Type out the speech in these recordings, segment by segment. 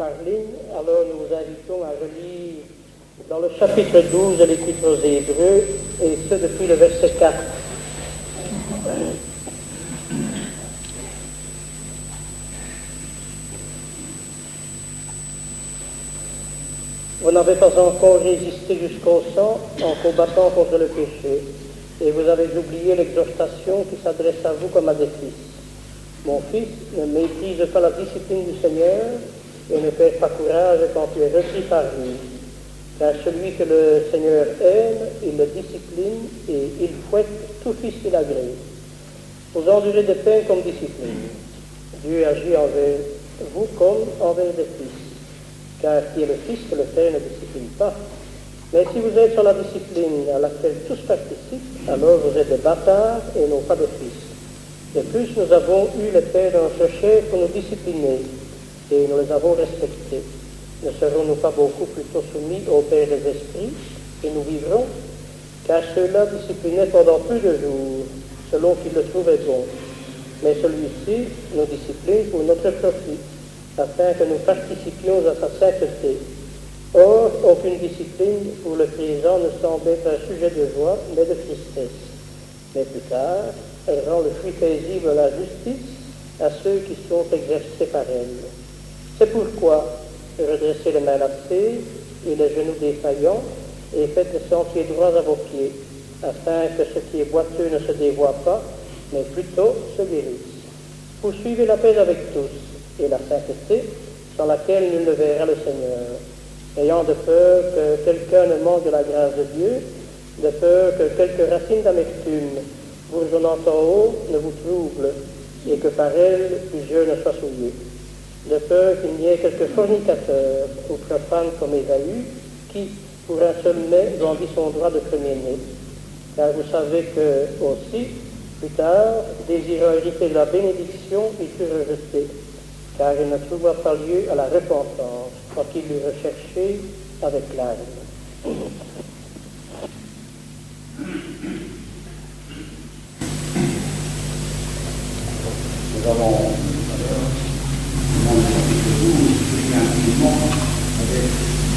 par ligne, alors nous vous invitons à relire dans le chapitre 12 de l'Épître aux Hébreux, et ce depuis le verset 4. Vous n'avez pas encore résisté jusqu'au sang en combattant contre le péché, et vous avez oublié l'exhortation qui s'adresse à vous comme à des fils. Mon fils, ne méprise pas la discipline du Seigneur et ne perds pas courage quand tu es repris par lui. Car celui que le Seigneur aime, il le discipline et il fouette tout fils qu'il agrée. Vous endurez des peines comme discipline. Dieu agit envers vous comme envers des fils. Car qui est le fils que le père ne discipline pas. Mais si vous êtes sur la discipline à laquelle tous participent, alors vous êtes des bâtards et non pas des fils. De plus, nous avons eu les pères dans notre chair pour nous discipliner, et nous les avons respectés. Ne serons-nous pas beaucoup plutôt soumis au Père des esprits, et nous vivrons? Car ceux-là disciplinaient pendant peu de jours, selon qu'ils le trouvaient bon. Mais celui-ci nous discipline pour notre profit, afin que nous participions à sa sainteté. Or, aucune discipline pour le présent ne semble être un sujet de joie, mais de tristesse. Mais plus tard, elle rend le fruit paisible de la justice à ceux qui sont exercés par elle. C'est pourquoi redressez les mains lacées et les genoux défaillants, et faites les sentiers droits à vos pieds, afin que ce qui est boiteux ne se dévoie pas, mais plutôt se guérisse. Poursuivez la paix avec tous, et la sainteté, sans laquelle nul ne verra le Seigneur, ayant de peur que quelqu'un ne manque de la grâce de Dieu, de peur que quelques racines d'amertume, bourgeonnant en haut, ne vous troublent, et que par elles plusieurs ne soient souillés. De peur qu'il n'y ait quelques fornicateurs ou profanes comme Ésaü, qui, pour un seul mets, vendit son droit de premier-né. Car vous savez que, aussi, plus tard, désirant hériter de la bénédiction, il fut rejeté, car il ne trouva pas lieu à la repentance, quand il l'eut recherché avec larmes. Nous avons dans le chapitre 12 prié intimement avec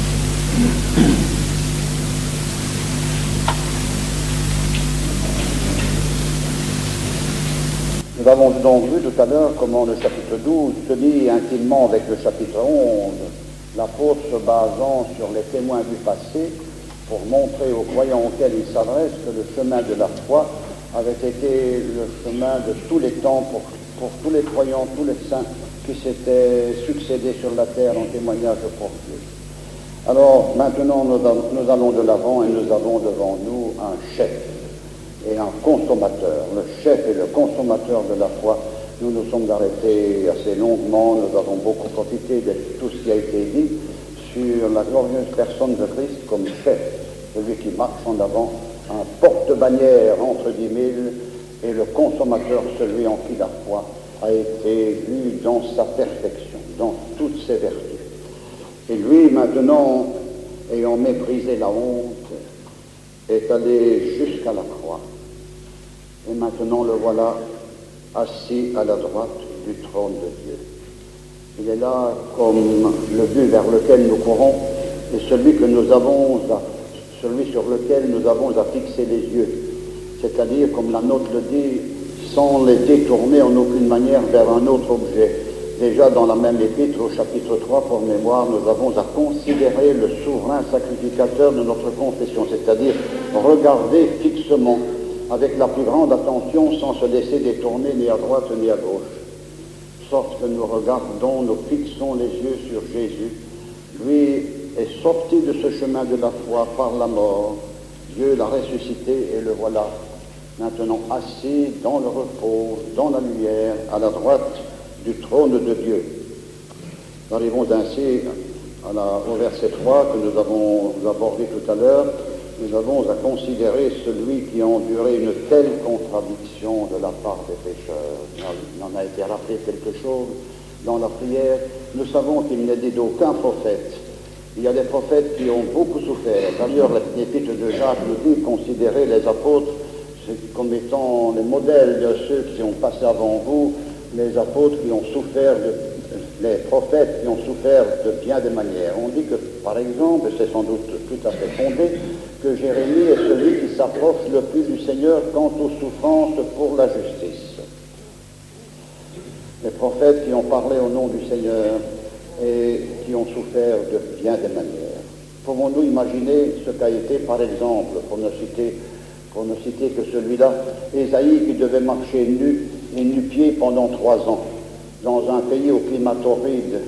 Nous avons donc vu tout à l'heure comment le chapitre 12 se lie intimement avec le chapitre 11, l'apôtre se basant sur les témoins du passé pour montrer aux croyants auxquels il s'adresse que le chemin de la foi avait été le chemin de tous les temps pour tous les croyants, tous les saints qui s'étaient succédés sur la terre en témoignage pour Dieu. Alors maintenant nous allons de l'avant et nous avons devant nous un chef et un consommateur. Le chef et le consommateur de la foi. Nous nous sommes arrêtés assez longuement, nous avons beaucoup profité de tout ce qui a été dit sur la glorieuse personne de Christ comme chef, celui qui marche en avant, un porte-bannière entre 10 000, et le consommateur, celui en qui la foi a été vue dans sa perfection, dans toutes ses vertus. Et lui, maintenant, ayant méprisé la honte, est allé jusqu'à la croix. Et maintenant le voilà assis à la droite du trône de Dieu. Il est là comme le but vers lequel nous courons et celui sur lequel nous avons à fixer les yeux. C'est-à-dire, comme la note le dit, sans les détourner en aucune manière vers un autre objet. Déjà dans la même épître, au chapitre 3, pour mémoire, nous avons à considérer le souverain sacrificateur de notre confession, c'est-à-dire regarder fixement, avec la plus grande attention, sans se laisser détourner ni à droite ni à gauche. Sorte que nous regardons, nous fixons les yeux sur Jésus. Lui est sorti de ce chemin de la foi par la mort. Dieu l'a ressuscité et le voilà maintenant assis dans le repos, dans la lumière, à la droite du trône de Dieu. Nous arrivons ainsi au verset 3 que nous avons abordé tout à l'heure. Nous avons à considérer celui qui a enduré une telle contradiction de la part des pécheurs. Il en a été rappelé quelque chose dans la prière. Nous savons qu'il n'est dit d'aucun prophète. Il y a des prophètes qui ont beaucoup souffert. D'ailleurs, l'épître de Jacques nous dit considérer les apôtres comme étant les modèles de ceux qui ont passé avant vous, les apôtres qui ont souffert les prophètes qui ont souffert de bien des manières. On dit que, par exemple, et c'est sans doute tout à fait fondé, que Jérémie est celui qui s'approche le plus du Seigneur quant aux souffrances pour la justice. Les prophètes qui ont parlé au nom du Seigneur et qui ont souffert de bien des manières. Pouvons-nous imaginer ce qu'a été, par exemple, pour ne citer que celui-là, Ésaïe qui devait marcher nu et nu-pied pendant 3 ans, dans un pays au climat torride.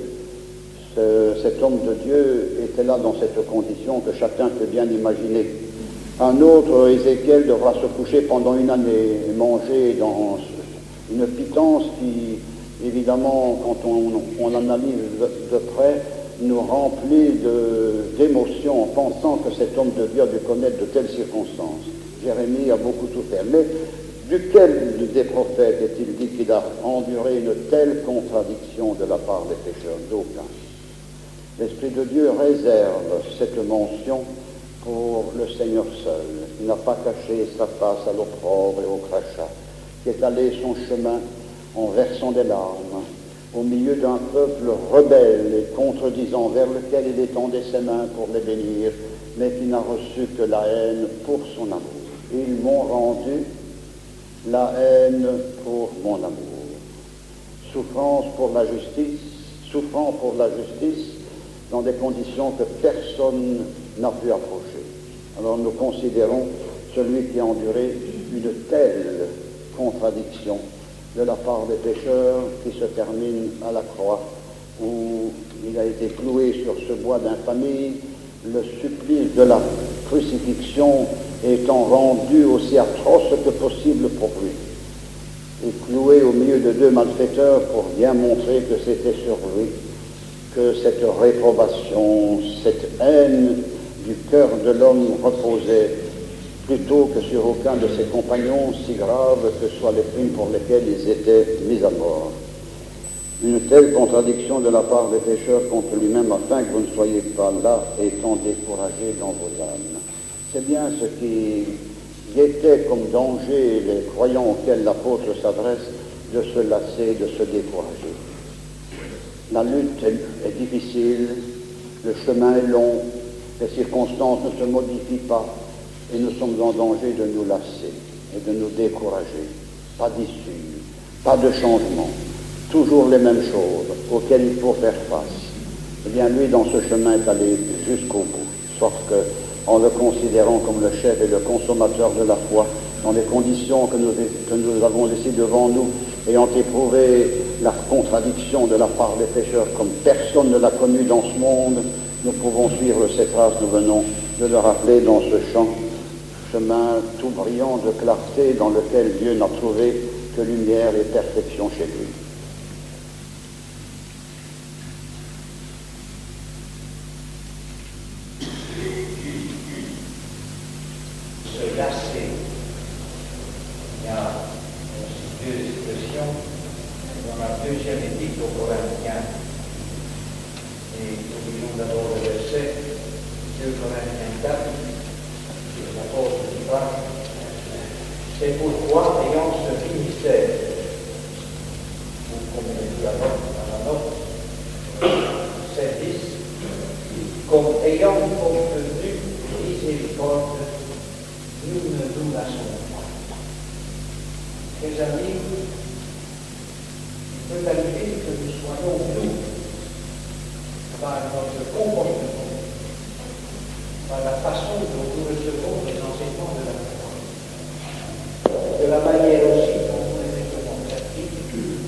Cet homme de Dieu était là dans cette condition que chacun peut bien imaginer. Un autre, Ézéchiel, devra se coucher pendant 1 année et manger dans une pitance qui, évidemment, quand on analyse de près, nous remplit d'émotions en pensant que cet homme de Dieu a dû connaître de telles circonstances. Jérémie a beaucoup souffert. Mais duquel des prophètes est-il dit qu'il a enduré une telle contradiction de la part des pécheurs? D'aucun. L'Esprit de Dieu réserve cette mention pour le Seigneur seul. Il n'a pas caché sa face à l'opprobre et au crachat, qui est allé son chemin en versant des larmes, au milieu d'un peuple rebelle et contredisant vers lequel il étendait ses mains pour les bénir, mais qui n'a reçu que la haine pour son amour. Ils m'ont rendu la haine pour mon amour. Souffrance pour la justice, souffrant pour la justice, dans des conditions que personne n'a pu approcher. Alors nous considérons celui qui a enduré une telle contradiction de la part des pécheurs qui se termine à la croix, où il a été cloué sur ce bois d'infamie, le supplice de la crucifixion étant rendu aussi atroce que possible pour lui, et cloué au milieu de 2 malfaiteurs pour bien montrer que c'était sur lui que cette réprobation, cette haine du cœur de l'homme reposait, plutôt que sur aucun de ses compagnons, si graves que soient les crimes pour lesquels ils étaient mis à mort. Une telle contradiction de la part des pécheurs contre lui-même, afin que vous ne soyez pas là étant découragés dans vos âmes. C'est bien ce qui guettait comme danger les croyants auxquels l'apôtre s'adresse, de se lasser, de se décourager. La lutte est difficile, le chemin est long, les circonstances ne se modifient pas, et nous sommes en danger de nous lasser et de nous décourager. Pas d'issue, pas de changement, toujours les mêmes choses auxquelles il faut faire face. Eh bien, lui, dans ce chemin, est allé jusqu'au bout, sauf que, en le considérant comme le chef et le consommateur de la foi, dans les conditions que nous avons laissées devant nous, ayant éprouvé la contradiction de la part des pécheurs comme personne ne l'a connu dans ce monde, nous pouvons suivre ces traces, nous venons de le rappeler dans ce chant, chemin tout brillant de clarté dans lequel Dieu n'a trouvé que lumière et perfection chez lui. Se lasser. Il y a deux expressions dans la deuxième épître aux Corinthiens. Et nous lisons d'abord le verset 2 Corinthiens 4, l'apôtre qui parle. C'est pourquoi, ayant ce ministère, ou comme on dit à la note, service, comme ayant obtenu miséricorde, nous ne nous lassons pas. Mes amis, il peut arriver que nous soyons nous, par notre comportement, par la façon dont nous recevons les enseignements de la foi, de la manière aussi dont nous les mettons en pratique,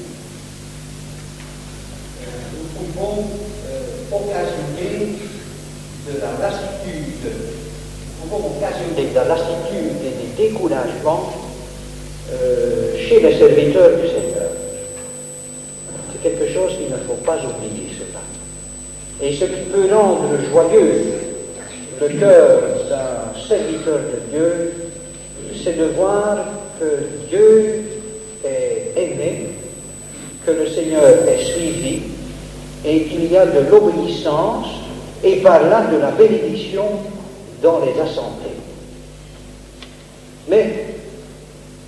nous pouvons occasionner de la lassitude, de la lassitude et des découragements chez les serviteurs du Seigneur. C'est quelque chose qu'il ne faut pas oublier, cela. Et ce qui peut rendre joyeux le cœur d'un serviteur de Dieu, c'est de voir que Dieu est aimé, que le Seigneur est suivi, et qu'il y a de l'obéissance, et par là de la bénédiction dans les assemblées. Mais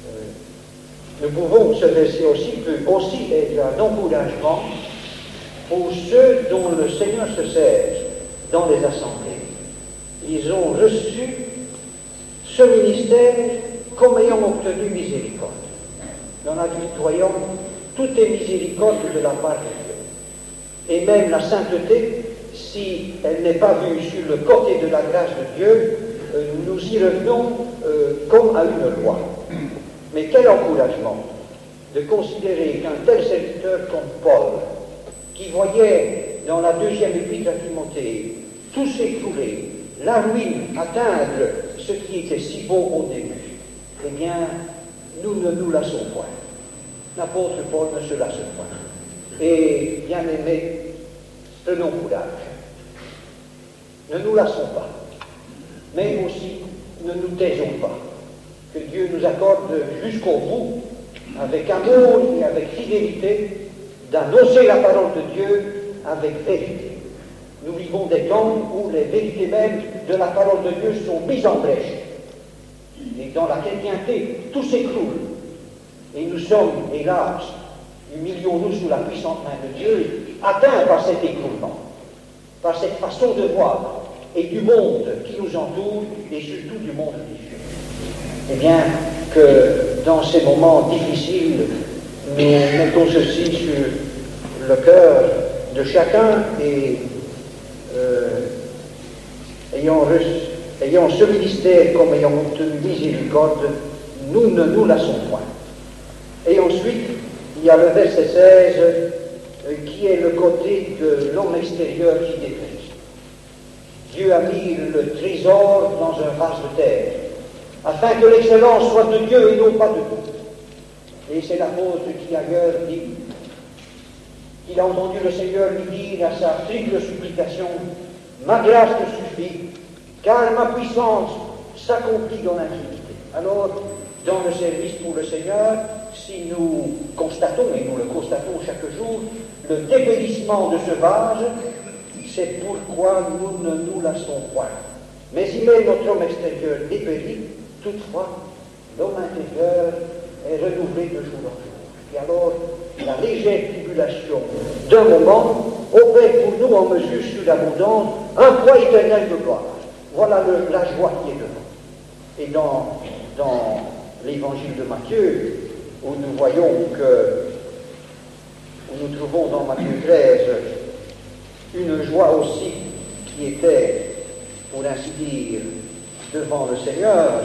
nous pouvons, ce verset aussi peut aussi être un encouragement pour ceux dont le Seigneur se sert dans les assemblées. Ils ont reçu ce ministère comme ayant obtenu miséricorde. Dans la vie croyante, tout est miséricorde de la part de Dieu. Et même la sainteté, si elle n'est pas vue sur le côté de la grâce de Dieu, nous y revenons comme à une loi. Mais quel encouragement de considérer qu'un tel serviteur comme Paul, qui voyait dans la deuxième épître à Timothée tout s'écrouler, la ruine, atteindre ce qui était si beau au début, eh bien, nous ne nous lassons point. L'apôtre Paul ne se lasse point. Et, bien aimés, prenons courage. Ne nous lassons pas. Mais aussi, ne nous taisons pas. Que Dieu nous accorde jusqu'au bout, avec amour et avec fidélité, d'annoncer la parole de Dieu avec vérité. Nous vivons des temps où les vérités mêmes de la parole de Dieu sont mises en brèche. Et dans la chrétienté, tout s'écroule. Et nous sommes, hélas, humilions-nous sous la puissante main de Dieu, atteints par cet écroulement, par cette façon de voir, et du monde qui nous entoure, et surtout du monde religieux. Eh bien, que dans ces moments difficiles, nous mettons ceci sur le cœur de chacun, et ayant ce ministère comme ayant obtenu miséricorde, nous ne nous lassons point. Et ensuite, il y a le verset 16 qui est le côté de l'homme extérieur qui déprise. Dieu a mis le trésor dans un vase de terre, afin que l'excellence soit de Dieu et non pas de nous. Et c'est l'apôtre qui ailleurs dit qu'il a entendu le Seigneur lui dire à sa triple supplication: ma grâce te suffit, car ma puissance s'accomplit dans l'intimité. Alors, dans le service pour le Seigneur, si nous constatons, et nous le constatons chaque jour, le dépérissement de ce vase, c'est pourquoi nous ne nous lassons point. Mais il est notre homme extérieur dépérit, toutefois, l'homme intérieur est renouvelé de jour en jour. Et alors, la légère tribulation d'un moment opère pour nous en mesure surabondante un poids éternel de gloire. Voilà la joie qui est devant. Et dans l'évangile de Matthieu, où nous voyons où nous trouvons dans Matthieu 13 une joie aussi qui était, pour ainsi dire, devant le Seigneur.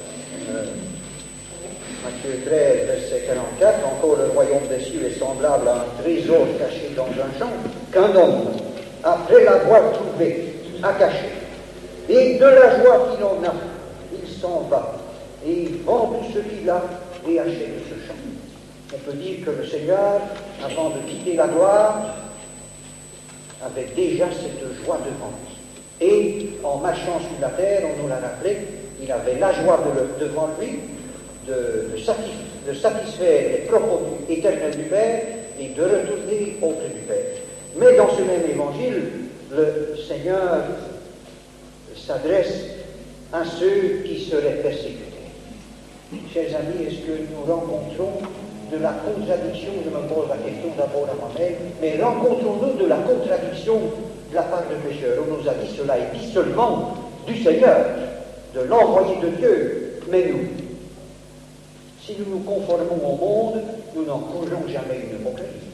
Matthieu 13, verset 44, encore le royaume des cieux est semblable à un trésor caché dans un champ, qu'un homme, après l'avoir trouvé, a caché. Et de la joie qu'il en a, il s'en va, et il vend tout ce qu'il a et achète ce champ. On peut dire que le Seigneur, avant de quitter la gloire, avait déjà cette joie devant lui. Et en marchant sur la terre, on nous l'a rappelé, il avait la joie devant lui de satisfaire les propos éternels du Père et de retourner auprès du Père. Mais dans ce même évangile, le Seigneur s'adresse à ceux qui seraient persécutés. Chers amis, est-ce que nous rencontrons de la contradiction, je me pose la question d'abord à moi-même, mais rencontrons-nous de la contradiction de la part de pécheurs? On nous a dit cela est dit seulement du Seigneur, de l'envoyé de Dieu, mais nous, si nous nous conformons au monde, nous n'en courrons jamais une moquerie.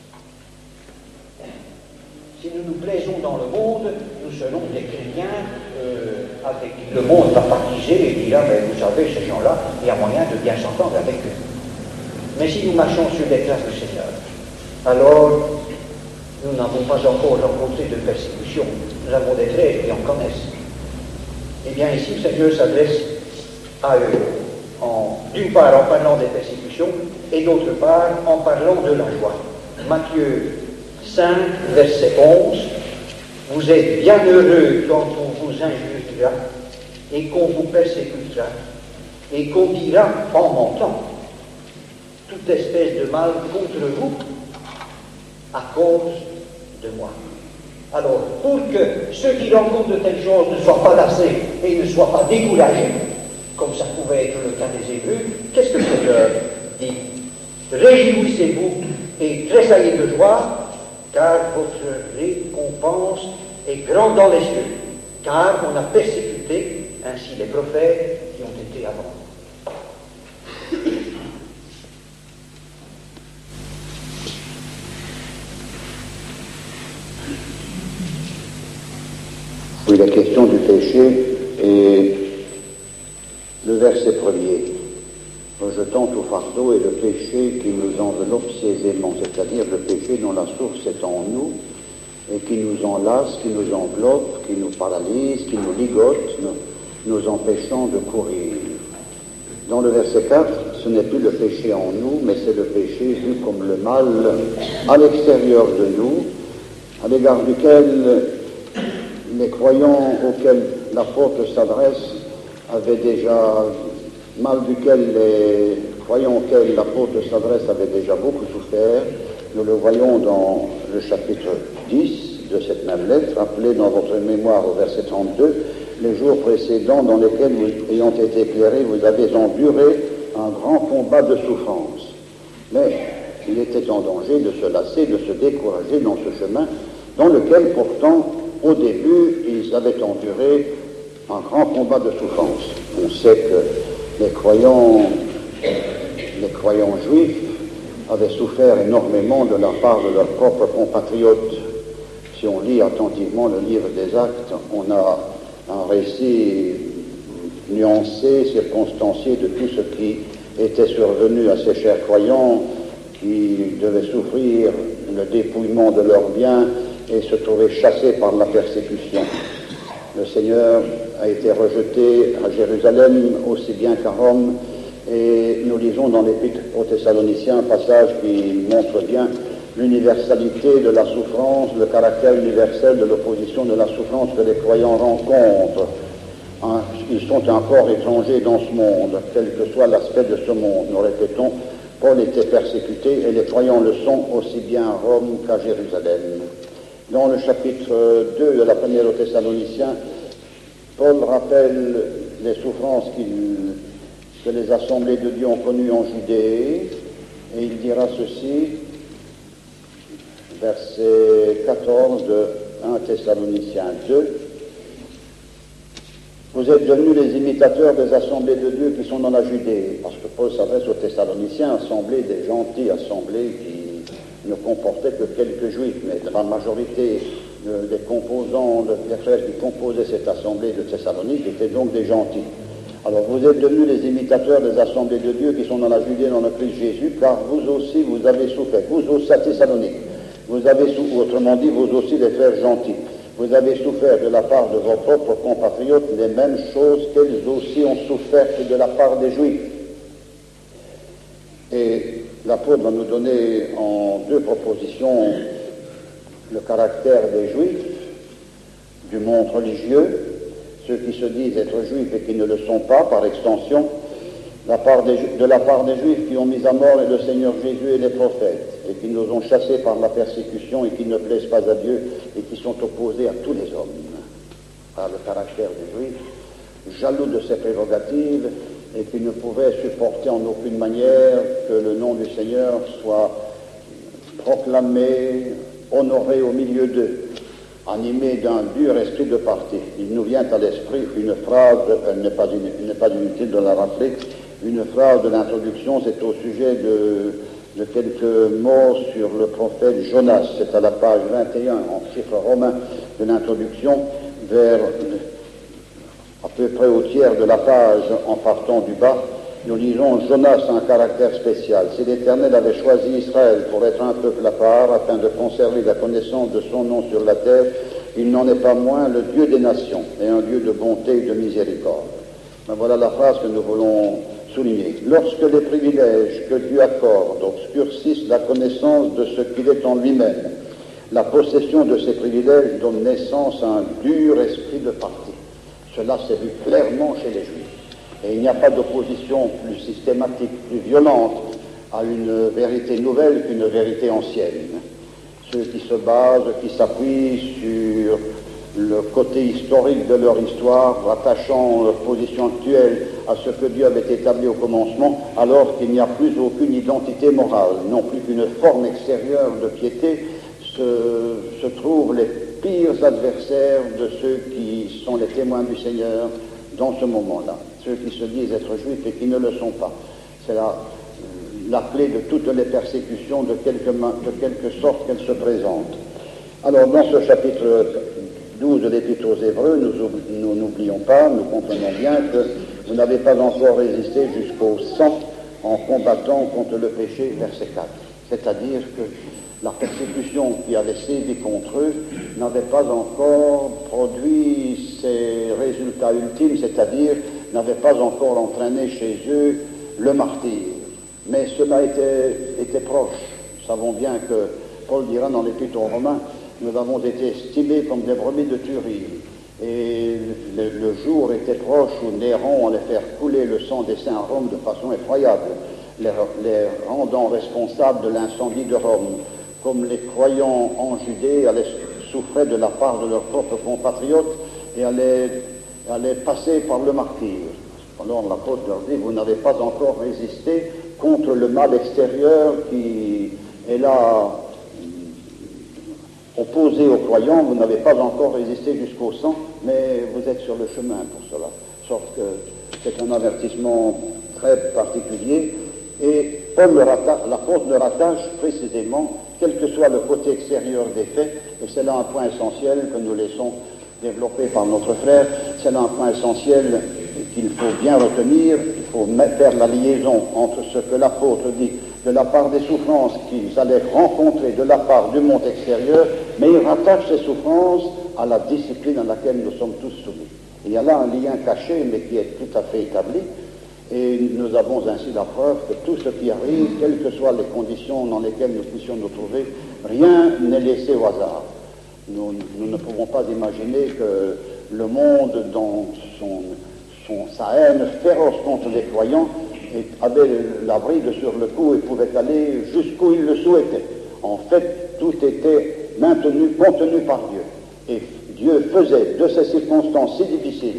Si nous nous plaisons dans le monde, nous serons des chrétiens avec qui le monde va partiser et dira, mais vous savez, ces gens-là, il y a moyen de bien s'entendre avec eux. Mais si nous marchons sur les traces du Seigneur, alors nous n'avons pas encore rencontré de persécution. Nous avons des frères qui en connaissent. Eh bien, ici, le Seigneur s'adresse à eux, d'une part en parlant des persécutions, et d'autre part en parlant de la joie. Matthieu 5, verset 11, vous êtes bien heureux quand on vous injuriera et qu'on vous persécutera et qu'on dira en mentant toute espèce de mal contre vous à cause de moi. Alors, pour que ceux qui rencontrent de telles choses ne soient pas lassés et ne soient pas découragés, comme ça pouvait être le cas des Hébreux, qu'est-ce que le Seigneur dit? Réjouissez-vous et tressaillez de joie, car votre récompense est grande dans les cieux, car on a persécuté ainsi les prophètes qui ont été avant. Oui, la question du péché est le verset premier. Rejetant tout fardeau et le péché qui nous enveloppe aisément, c'est-à-dire le péché dont la source est en nous et qui nous enlace, qui nous enveloppe, qui nous paralyse, qui nous ligote, nous empêchant de courir. Dans le verset 4, ce n'est plus le péché en nous, mais c'est le péché vu comme le mal à l'extérieur de nous, à l'égard duquel les croyants auxquels l'apôtre s'adresse avaient déjà, mal duquel les croyants auxquels l'apôtre s'adresse avaient déjà beaucoup souffert. Nous le voyons dans le chapitre 10 de cette même lettre, rappelez dans votre mémoire au verset 32, les jours précédents dans lesquels, ayant été éclairés, vous avez enduré un grand combat de souffrance. Mais il était en danger de se lasser, de se décourager dans ce chemin, dans lequel pourtant, au début, ils avaient enduré un grand combat de souffrance. On sait que les croyants juifs avaient souffert énormément de la part de leurs propres compatriotes. Si on lit attentivement le livre des Actes, on a un récit nuancé, circonstancié de tout ce qui était survenu à ces chers croyants qui devaient souffrir le dépouillement de leurs biens et se trouver chassés par la persécution. Le Seigneur a été rejeté à Jérusalem aussi bien qu'à Rome, et nous lisons dans l'Épître aux Thessaloniciens un passage qui montre bien l'universalité de la souffrance, le caractère universel de l'opposition de la souffrance que les croyants rencontrent. Ils sont un corps étranger dans ce monde, quel que soit l'aspect de ce monde. Nous répétons, Paul était persécuté et les croyants le sont aussi bien à Rome qu'à Jérusalem. Dans le chapitre 2 de la première aux Thessaloniciens, Paul rappelle les souffrances que les assemblées de Dieu ont connues en Judée, et il dira ceci, verset 14 de 1 Thessaloniciens 2, vous êtes devenus les imitateurs des assemblées de Dieu qui sont dans la Judée, parce que Paul s'adresse aux Thessaloniciens, assemblées des gentils, assemblées qui ne comportaient que quelques juifs, mais la majorité des composants, des frères qui composaient cette assemblée de Thessalonique étaient donc des gentils. Alors vous êtes devenus les imitateurs des assemblées de Dieu qui sont dans la Judée, dans le Christ Jésus, car vous aussi vous avez souffert, vous aussi à Thessalonique, vous avez souffert, autrement dit, vous aussi les frères gentils, vous avez souffert de la part de vos propres compatriotes les mêmes choses qu'elles aussi ont souffert de la part des Juifs. Et l'apôtre va nous donner en deux propositions le caractère des Juifs, du monde religieux, ceux qui se disent être juifs et qui ne le sont pas, par extension, de la part des Juifs qui ont mis à mort le Seigneur Jésus et les prophètes, et qui nous ont chassés par la persécution et qui ne plaisent pas à Dieu et qui sont opposés à tous les hommes, par le caractère des Juifs, jaloux de ses prérogatives et qui ne pouvaient supporter en aucune manière que le nom du Seigneur soit proclamé, honoré au milieu d'eux, animé d'un dur esprit de parti. Il nous vient à l'esprit une phrase, il n'est pas inutile de la rappeler, une phrase de l'introduction, c'est au sujet de quelques mots sur le prophète Jonas. C'est à la page 21, en chiffres romains de l'introduction, vers à peu près au tiers de la page en partant du bas. Nous lisons Jonas a un caractère spécial. Si l'Éternel avait choisi Israël pour être un peuple à part, afin de conserver la connaissance de son nom sur la terre, il n'en est pas moins le Dieu des nations et un Dieu de bonté et de miséricorde. Ben voilà la phrase que nous voulons souligner. Lorsque les privilèges que Dieu accorde obscurcissent la connaissance de ce qu'il est en lui-même, la possession de ces privilèges donne naissance à un dur esprit de parti. Cela s'est vu clairement chez les Juifs. Et il n'y a pas d'opposition plus systématique, plus violente à une vérité nouvelle qu'une vérité ancienne. Ceux qui se basent, qui s'appuient sur le côté historique de leur histoire, rattachant leur position actuelle à ce que Dieu avait établi au commencement, alors qu'il n'y a plus aucune identité morale, non plus qu'une forme extérieure de piété, se trouvent les pires adversaires de ceux qui sont les témoins du Seigneur dans ce moment-là, ceux qui se disent être juifs et qui ne le sont pas. C'est la clé de toutes les persécutions, de quelque sorte qu'elles se présentent. Alors, dans ce chapitre 12 de l'Épître aux Hébreux, nous n'oublions pas, nous comprenons bien que vous n'avez pas encore résisté jusqu'au sang en combattant contre le péché, verset 4. C'est-à-dire que la persécution qui avait sévi contre eux n'avait pas encore produit ses résultats ultimes, c'est-à-dire n'avait pas encore entraîné chez eux le martyre. Mais cela était proche. Nous savons bien que Paul dira dans l'Épître aux Romains, nous avons été estimés comme des brebis de Turile. Et le jour était proche où Néron allait faire couler le sang des saints à Rome de façon effroyable, les rendant responsables de l'incendie de Rome, comme les croyants en Judée souffraient de la part de leurs propres compatriotes et allaient passer par le martyre. Alors l'apôtre leur dit, vous n'avez pas encore résisté contre le mal extérieur qui est là opposé aux croyants, vous n'avez pas encore résisté jusqu'au sang, mais vous êtes sur le chemin pour cela. Sorte que c'est un avertissement très particulier, et l'apôtre le rattache précisément, quel que soit le côté extérieur des faits, et c'est là un point essentiel que nous laissons développer par notre frère, c'est là un point essentiel qu'il faut bien retenir, il faut faire la liaison entre ce que l'apôtre dit de la part des souffrances qu'ils allaient rencontrer de la part du monde extérieur, mais il rattache ces souffrances à la discipline à laquelle nous sommes tous soumis. Il y a là un lien caché, mais qui est tout à fait établi, et nous avons ainsi la preuve que tout ce qui arrive, quelles que soient les conditions dans lesquelles nous puissions nous trouver, rien n'est laissé au hasard. Nous ne pouvons pas imaginer que le monde, dans sa haine féroce contre les croyants, avait la bride sur le cou et pouvait aller jusqu'où il le souhaitait. En fait, tout était contenu par Dieu. Et Dieu faisait de ces circonstances si difficiles,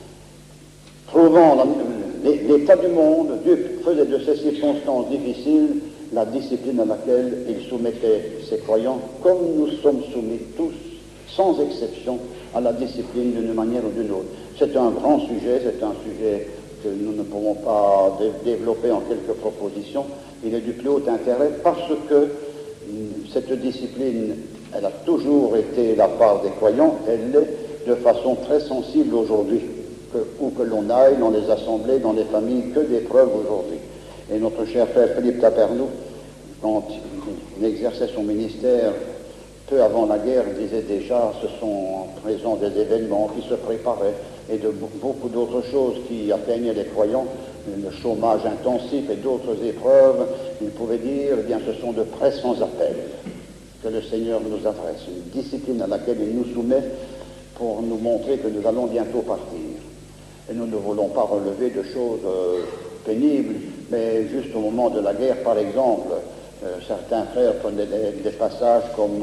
trouvant l'état du monde, Dieu faisait de ces circonstances difficiles la discipline à laquelle il soumettait ses croyants, comme nous sommes soumis tous, sans exception, à la discipline d'une manière ou d'une autre. C'est un grand sujet, c'est un sujet que nous ne pouvons pas développer en quelques propositions. Il est du plus haut intérêt parce que cette discipline, elle a toujours été la part des croyants, elle l'est de façon très sensible aujourd'hui. Où que l'on aille, dans les assemblées, dans les familles, que d'épreuves aujourd'hui. Et notre cher frère Philippe Tapernou, quand il exerçait son ministère peu avant la guerre, il disait déjà, ce sont en présent des événements qui se préparaient et de beaucoup d'autres choses qui atteignaient les croyants, le chômage intensif et d'autres épreuves. Il pouvait dire, eh bien, ce sont de près sans appel que le Seigneur nous adresse, une discipline à laquelle il nous soumet pour nous montrer que nous allons bientôt partir. Et nous ne voulons pas relever de choses pénibles, mais juste au moment de la guerre, par exemple, certains frères prenaient des passages comme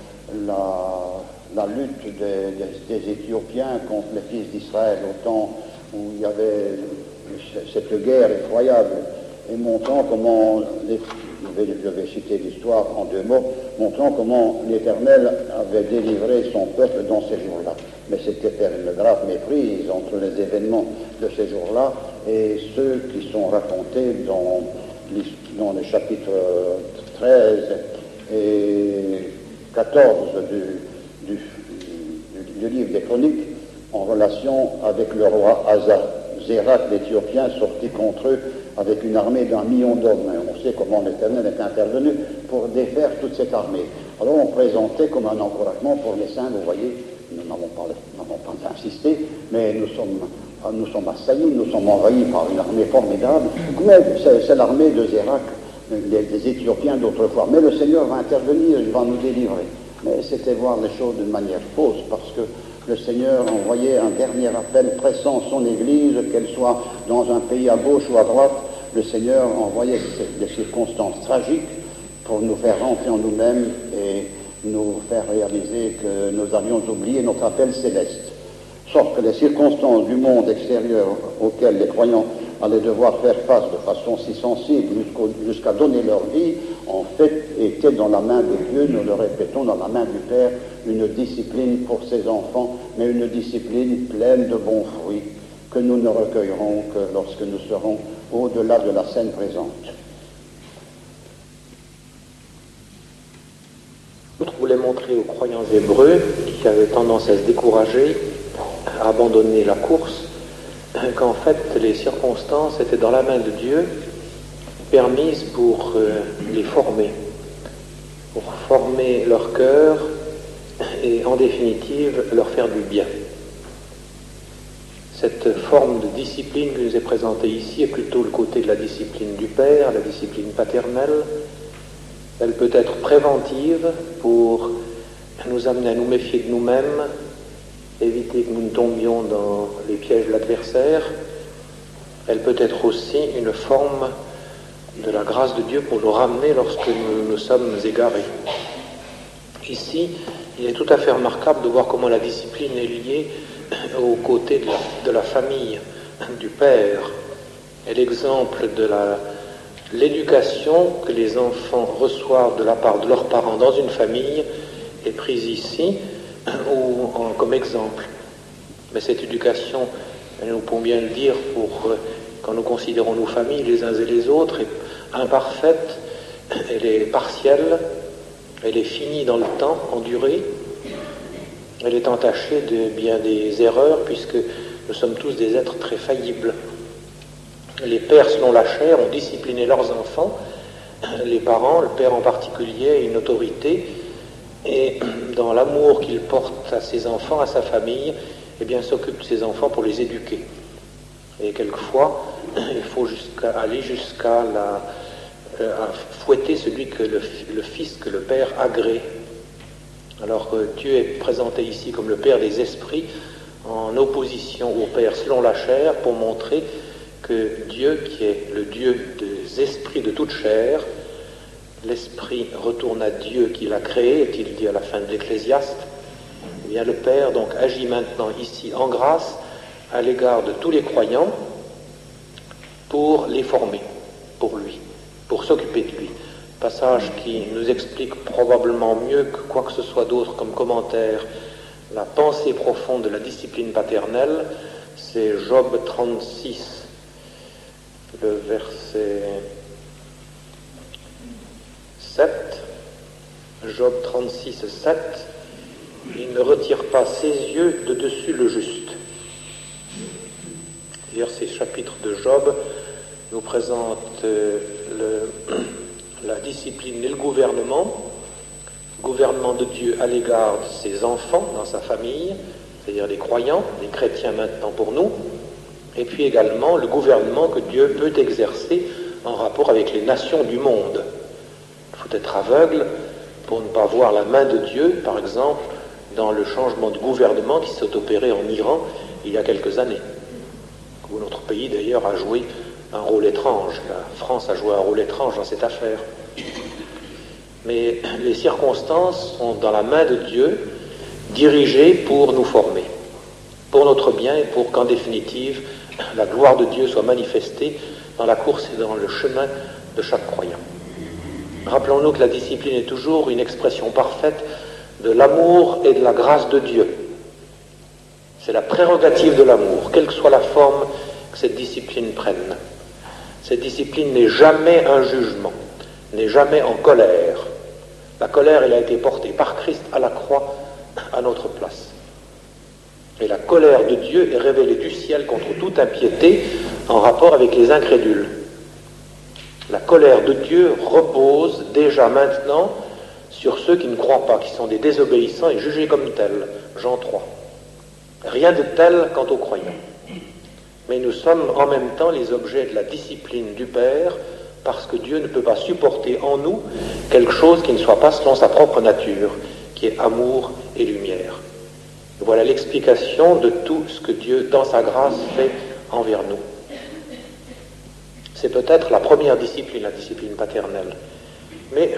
la lutte des Éthiopiens contre les fils d'Israël, au temps où il y avait cette guerre effroyable, et montrant comment, je vais citer l'histoire en 2 mots, montrant comment l'Éternel avait délivré son peuple dans ces jours-là. Mais c'était faire une grave méprise entre les événements de ces jours-là et ceux qui sont racontés dans les chapitres 13 et 14 du livre des Chroniques, en relation avec le roi Zérak l'Éthiopien, sorti contre eux avec une armée d'1 million d'hommes. On sait comment l'Éternel est intervenu pour défaire toute cette armée. Alors on présentait comme un encouragement pour les saints, vous voyez, nous n'avons pas insisté, mais nous sommes assaillis, nous sommes envahis par une armée formidable, mais c'est l'armée de Zérak, des Éthiopiens d'autrefois. Mais le Seigneur va intervenir, il va nous délivrer. Mais c'était voir les choses d'une manière fausse, parce que le Seigneur envoyait un dernier appel pressant son Église, qu'elle soit dans un pays à gauche ou à droite. Le Seigneur envoyait des circonstances tragiques pour nous faire rentrer en nous-mêmes et nous faire réaliser que nous avions oublié notre appel céleste. Sauf que les circonstances du monde extérieur auxquelles les croyants allaient devoir faire face de façon si sensible jusqu'à donner leur vie, en fait, était dans la main de Dieu, nous le répétons, dans la main du Père, une discipline pour ses enfants, mais une discipline pleine de bons fruits que nous ne recueillerons que lorsque nous serons au-delà de la scène présente. Je voulais montrer aux croyants hébreux qui avaient tendance à se décourager, à abandonner la course, qu'en fait les circonstances étaient dans la main de Dieu, permises pour les former, pour former leur cœur et en définitive leur faire du bien. Cette forme de discipline qui nous est présentée ici est plutôt le côté de la discipline du Père, la discipline paternelle. Elle peut être préventive pour nous amener à nous méfier de nous-mêmes, éviter que nous ne tombions dans les pièges de l'adversaire. Elle peut être aussi une forme de la grâce de Dieu pour nous ramener lorsque nous sommes égarés. Ici, il est tout à fait remarquable de voir comment la discipline est liée aux côtés de la famille, du Père, et l'exemple de l'éducation que les enfants reçoivent de la part de leurs parents dans une famille est prise ici comme exemple. Mais cette éducation, nous pouvons bien le dire, quand nous considérons nos familles les uns et les autres, est imparfaite, elle est partielle, elle est finie dans le temps, en durée, elle est entachée de bien des erreurs, puisque nous sommes tous des êtres très faillibles. Les pères, selon la chair, ont discipliné leurs enfants, les parents, le père en particulier, a une autorité, et dans l'amour qu'il porte à ses enfants, à sa famille, eh bien, s'occupe de ses enfants pour les éduquer. Et quelquefois, il faut aller jusqu'à à fouetter celui que le fils que le père agrée. Alors Dieu est présenté ici comme le Père des esprits, en opposition au Père selon la chair, pour montrer que Dieu, qui est le Dieu des esprits de toute chair, l'esprit retourne à Dieu qui l'a créé, est-il dit à la fin de l'Ecclésiaste, eh bien le Père donc agit maintenant ici en grâce à l'égard de tous les croyants pour les former, pour lui, pour s'occuper de lui. Passage qui nous explique probablement mieux que quoi que ce soit d'autre comme commentaire la pensée profonde de la discipline paternelle, c'est Job 36, le verset 7, Job 36, 7, il ne retire pas ses yeux de dessus le juste. D'ailleurs, ces chapitres de Job nous présentent la discipline et le gouvernement de Dieu à l'égard de ses enfants dans sa famille, c'est-à-dire les croyants, les chrétiens maintenant pour nous, et puis également le gouvernement que Dieu peut exercer en rapport avec les nations du monde. Il faut être aveugle pour ne pas voir la main de Dieu, par exemple, dans le changement de gouvernement qui s'est opéré en Iran il y a quelques années, où notre pays d'ailleurs a joué un rôle étrange. La France a joué un rôle étrange dans cette affaire. Mais les circonstances sont dans la main de Dieu, dirigées pour nous former, pour notre bien et pour qu'en définitive, la gloire de Dieu soit manifestée dans la course et dans le chemin de chaque croyant. Rappelons-nous que la discipline est toujours une expression parfaite de l'amour et de la grâce de Dieu. C'est la prérogative de l'amour, quelle que soit la forme que cette discipline prenne. Cette discipline n'est jamais un jugement, n'est jamais en colère. La colère, elle a été portée par Christ à la croix à notre place. Et la colère de Dieu est révélée du ciel contre toute impiété en rapport avec les incrédules. La colère de Dieu repose déjà maintenant sur ceux qui ne croient pas, qui sont des désobéissants et jugés comme tels. Jean 3. Rien de tel quant aux croyants. Mais nous sommes en même temps les objets de la discipline du Père, parce que Dieu ne peut pas supporter en nous quelque chose qui ne soit pas selon sa propre nature, qui est amour et lumière. Voilà l'explication de tout ce que Dieu, dans sa grâce, fait envers nous. C'est peut-être la première discipline, la discipline paternelle. Mais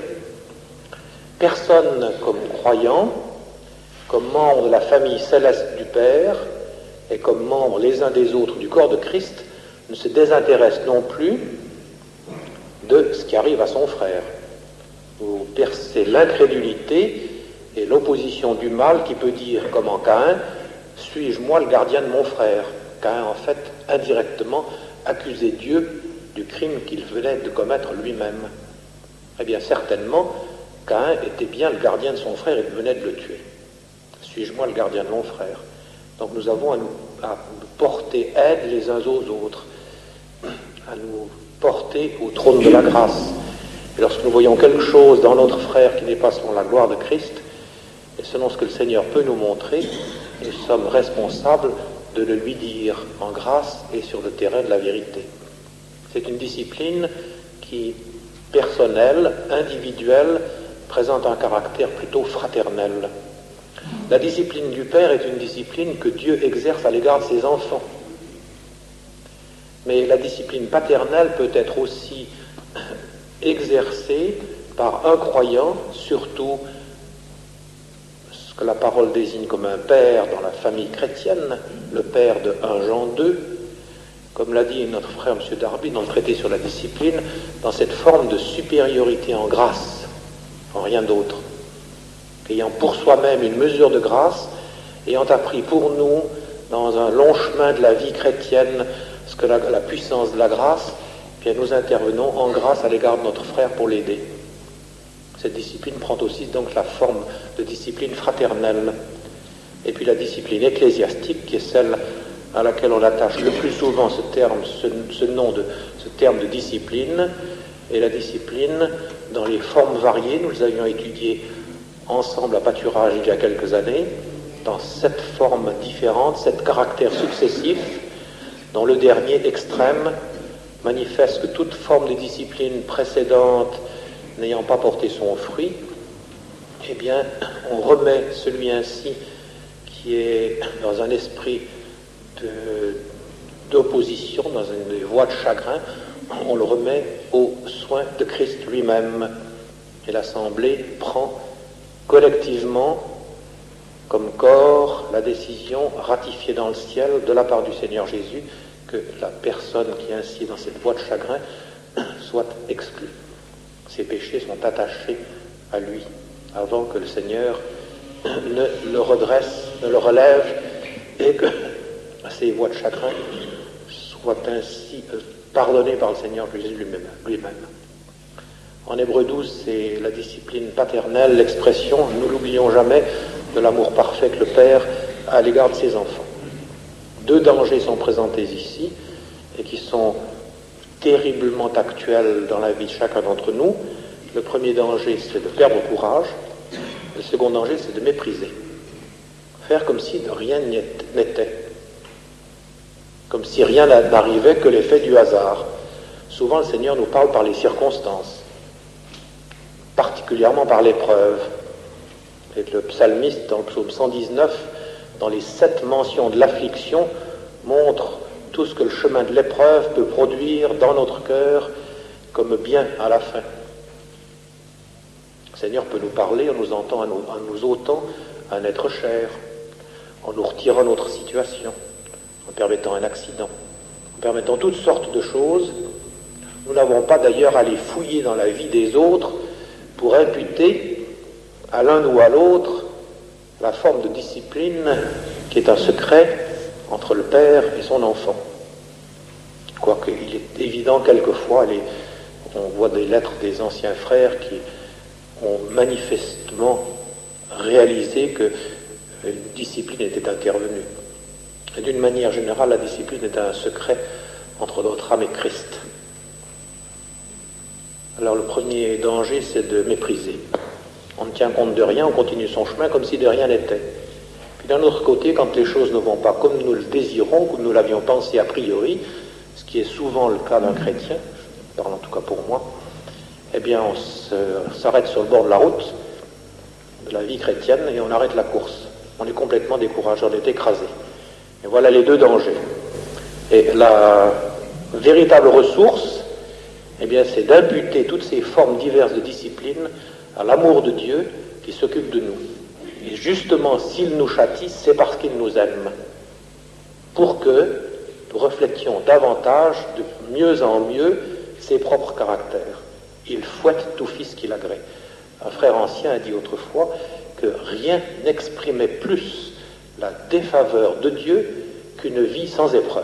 personne comme croyant, comme membre de la famille céleste du Père, et comme membres les uns des autres du corps de Christ, ne se désintéresse non plus de ce qui arrive à son frère. vous percez l'incrédulité et l'opposition du mal qui peut dire, comme en Caïn, « Suis-je moi le gardien de mon frère ?» Caïn, en fait, indirectement, accusait Dieu du crime qu'il venait de commettre lui-même. Eh bien, certainement, Caïn était bien le gardien de son frère et venait de le tuer. « Suis-je moi le gardien de mon frère ?» Donc nous avons à nous porter aide les uns aux autres, à nous porter au trône de la grâce. Et lorsque nous voyons quelque chose dans notre frère qui n'est pas selon la gloire de Christ, et selon ce que le Seigneur peut nous montrer, nous sommes responsables de le lui dire en grâce et sur le terrain de la vérité. C'est une discipline qui, personnelle, individuelle, présente un caractère plutôt fraternel. La discipline du Père est une discipline que Dieu exerce à l'égard de ses enfants. Mais la discipline paternelle peut être aussi exercée par un croyant, surtout ce que la parole désigne comme un père dans la famille chrétienne, le père de 1 Jean 2, comme l'a dit notre frère M. Darby dans le traité sur la discipline, dans cette forme de supériorité en grâce, en rien d'autre. Ayant pour soi-même une mesure de grâce, ayant appris pour nous, dans un long chemin de la vie chrétienne, ce que la puissance de la grâce, bien nous intervenons en grâce à l'égard de notre frère pour l'aider. Cette discipline prend aussi donc la forme de discipline fraternelle. Et puis la discipline ecclésiastique, qui est celle à laquelle on attache le plus souvent ce terme de discipline, et la discipline dans les formes variées. Nous les avions étudiées ensemble à pâturage il y a quelques années, dans 7 formes différentes, 7 caractères successifs, dont le dernier extrême manifeste que toute forme de discipline précédente n'ayant pas porté son fruit, eh bien, on remet celui ainsi qui est dans un esprit d'opposition, dans une voie de chagrin, on le remet aux soins de Christ lui-même. Et l'Assemblée prend collectivement, comme corps, la décision ratifiée dans le ciel de la part du Seigneur Jésus que la personne qui est ainsi dans cette voie de chagrin soit exclue. Ses péchés sont attachés à lui avant que le Seigneur ne le redresse, ne le relève et que ces voies de chagrin soient ainsi pardonnées par le Seigneur Jésus lui-même. En Hébreux 12, c'est la discipline paternelle, l'expression, nous l'oublions jamais, de l'amour parfait que le Père a à l'égard de ses enfants. 2 dangers sont présentés ici et qui sont terriblement actuels dans la vie de chacun d'entre nous. Le premier danger, c'est de perdre courage. Le second danger, c'est de mépriser. Faire comme si de rien n'était. Comme si rien n'arrivait que l'effet du hasard. Souvent, le Seigneur nous parle par les circonstances, particulièrement par l'épreuve. Et le psalmiste, dans le psaume 119, dans les 7 mentions de l'affliction, montre tout ce que le chemin de l'épreuve peut produire dans notre cœur comme bien à la fin. Le Seigneur peut nous parler en nous ôtant un être cher, en nous retirant notre situation, en permettant un accident, en permettant toutes sortes de choses. Nous n'avons pas d'ailleurs à les fouiller dans la vie des autres pour imputer à l'un ou à l'autre la forme de discipline qui est un secret entre le père et son enfant. Quoique il est évident quelquefois, on voit des lettres des anciens frères qui ont manifestement réalisé que une discipline était intervenue. Et d'une manière générale, la discipline est un secret entre notre âme et Christ. Alors le premier danger, c'est de mépriser. On ne tient compte de rien, on continue son chemin comme si de rien n'était. Puis d'un autre côté, quand les choses ne vont pas comme nous le désirons, comme nous l'avions pensé a priori, ce qui est souvent le cas d'un chrétien, je parle en tout cas pour moi, eh bien on s'arrête sur le bord de la route de la vie chrétienne et on arrête la course. On est complètement découragé, on est écrasé. Et voilà les 2 dangers. Et la véritable ressource, eh bien, c'est d'imputer toutes ces formes diverses de discipline à l'amour de Dieu qui s'occupe de nous. Et justement, s'il nous châtie, c'est parce qu'il nous aime, pour que nous reflétions davantage, de mieux en mieux, ses propres caractères. Il fouette tout fils qu'il agrée. Un frère ancien a dit autrefois que rien n'exprimait plus la défaveur de Dieu qu'une vie sans épreuve.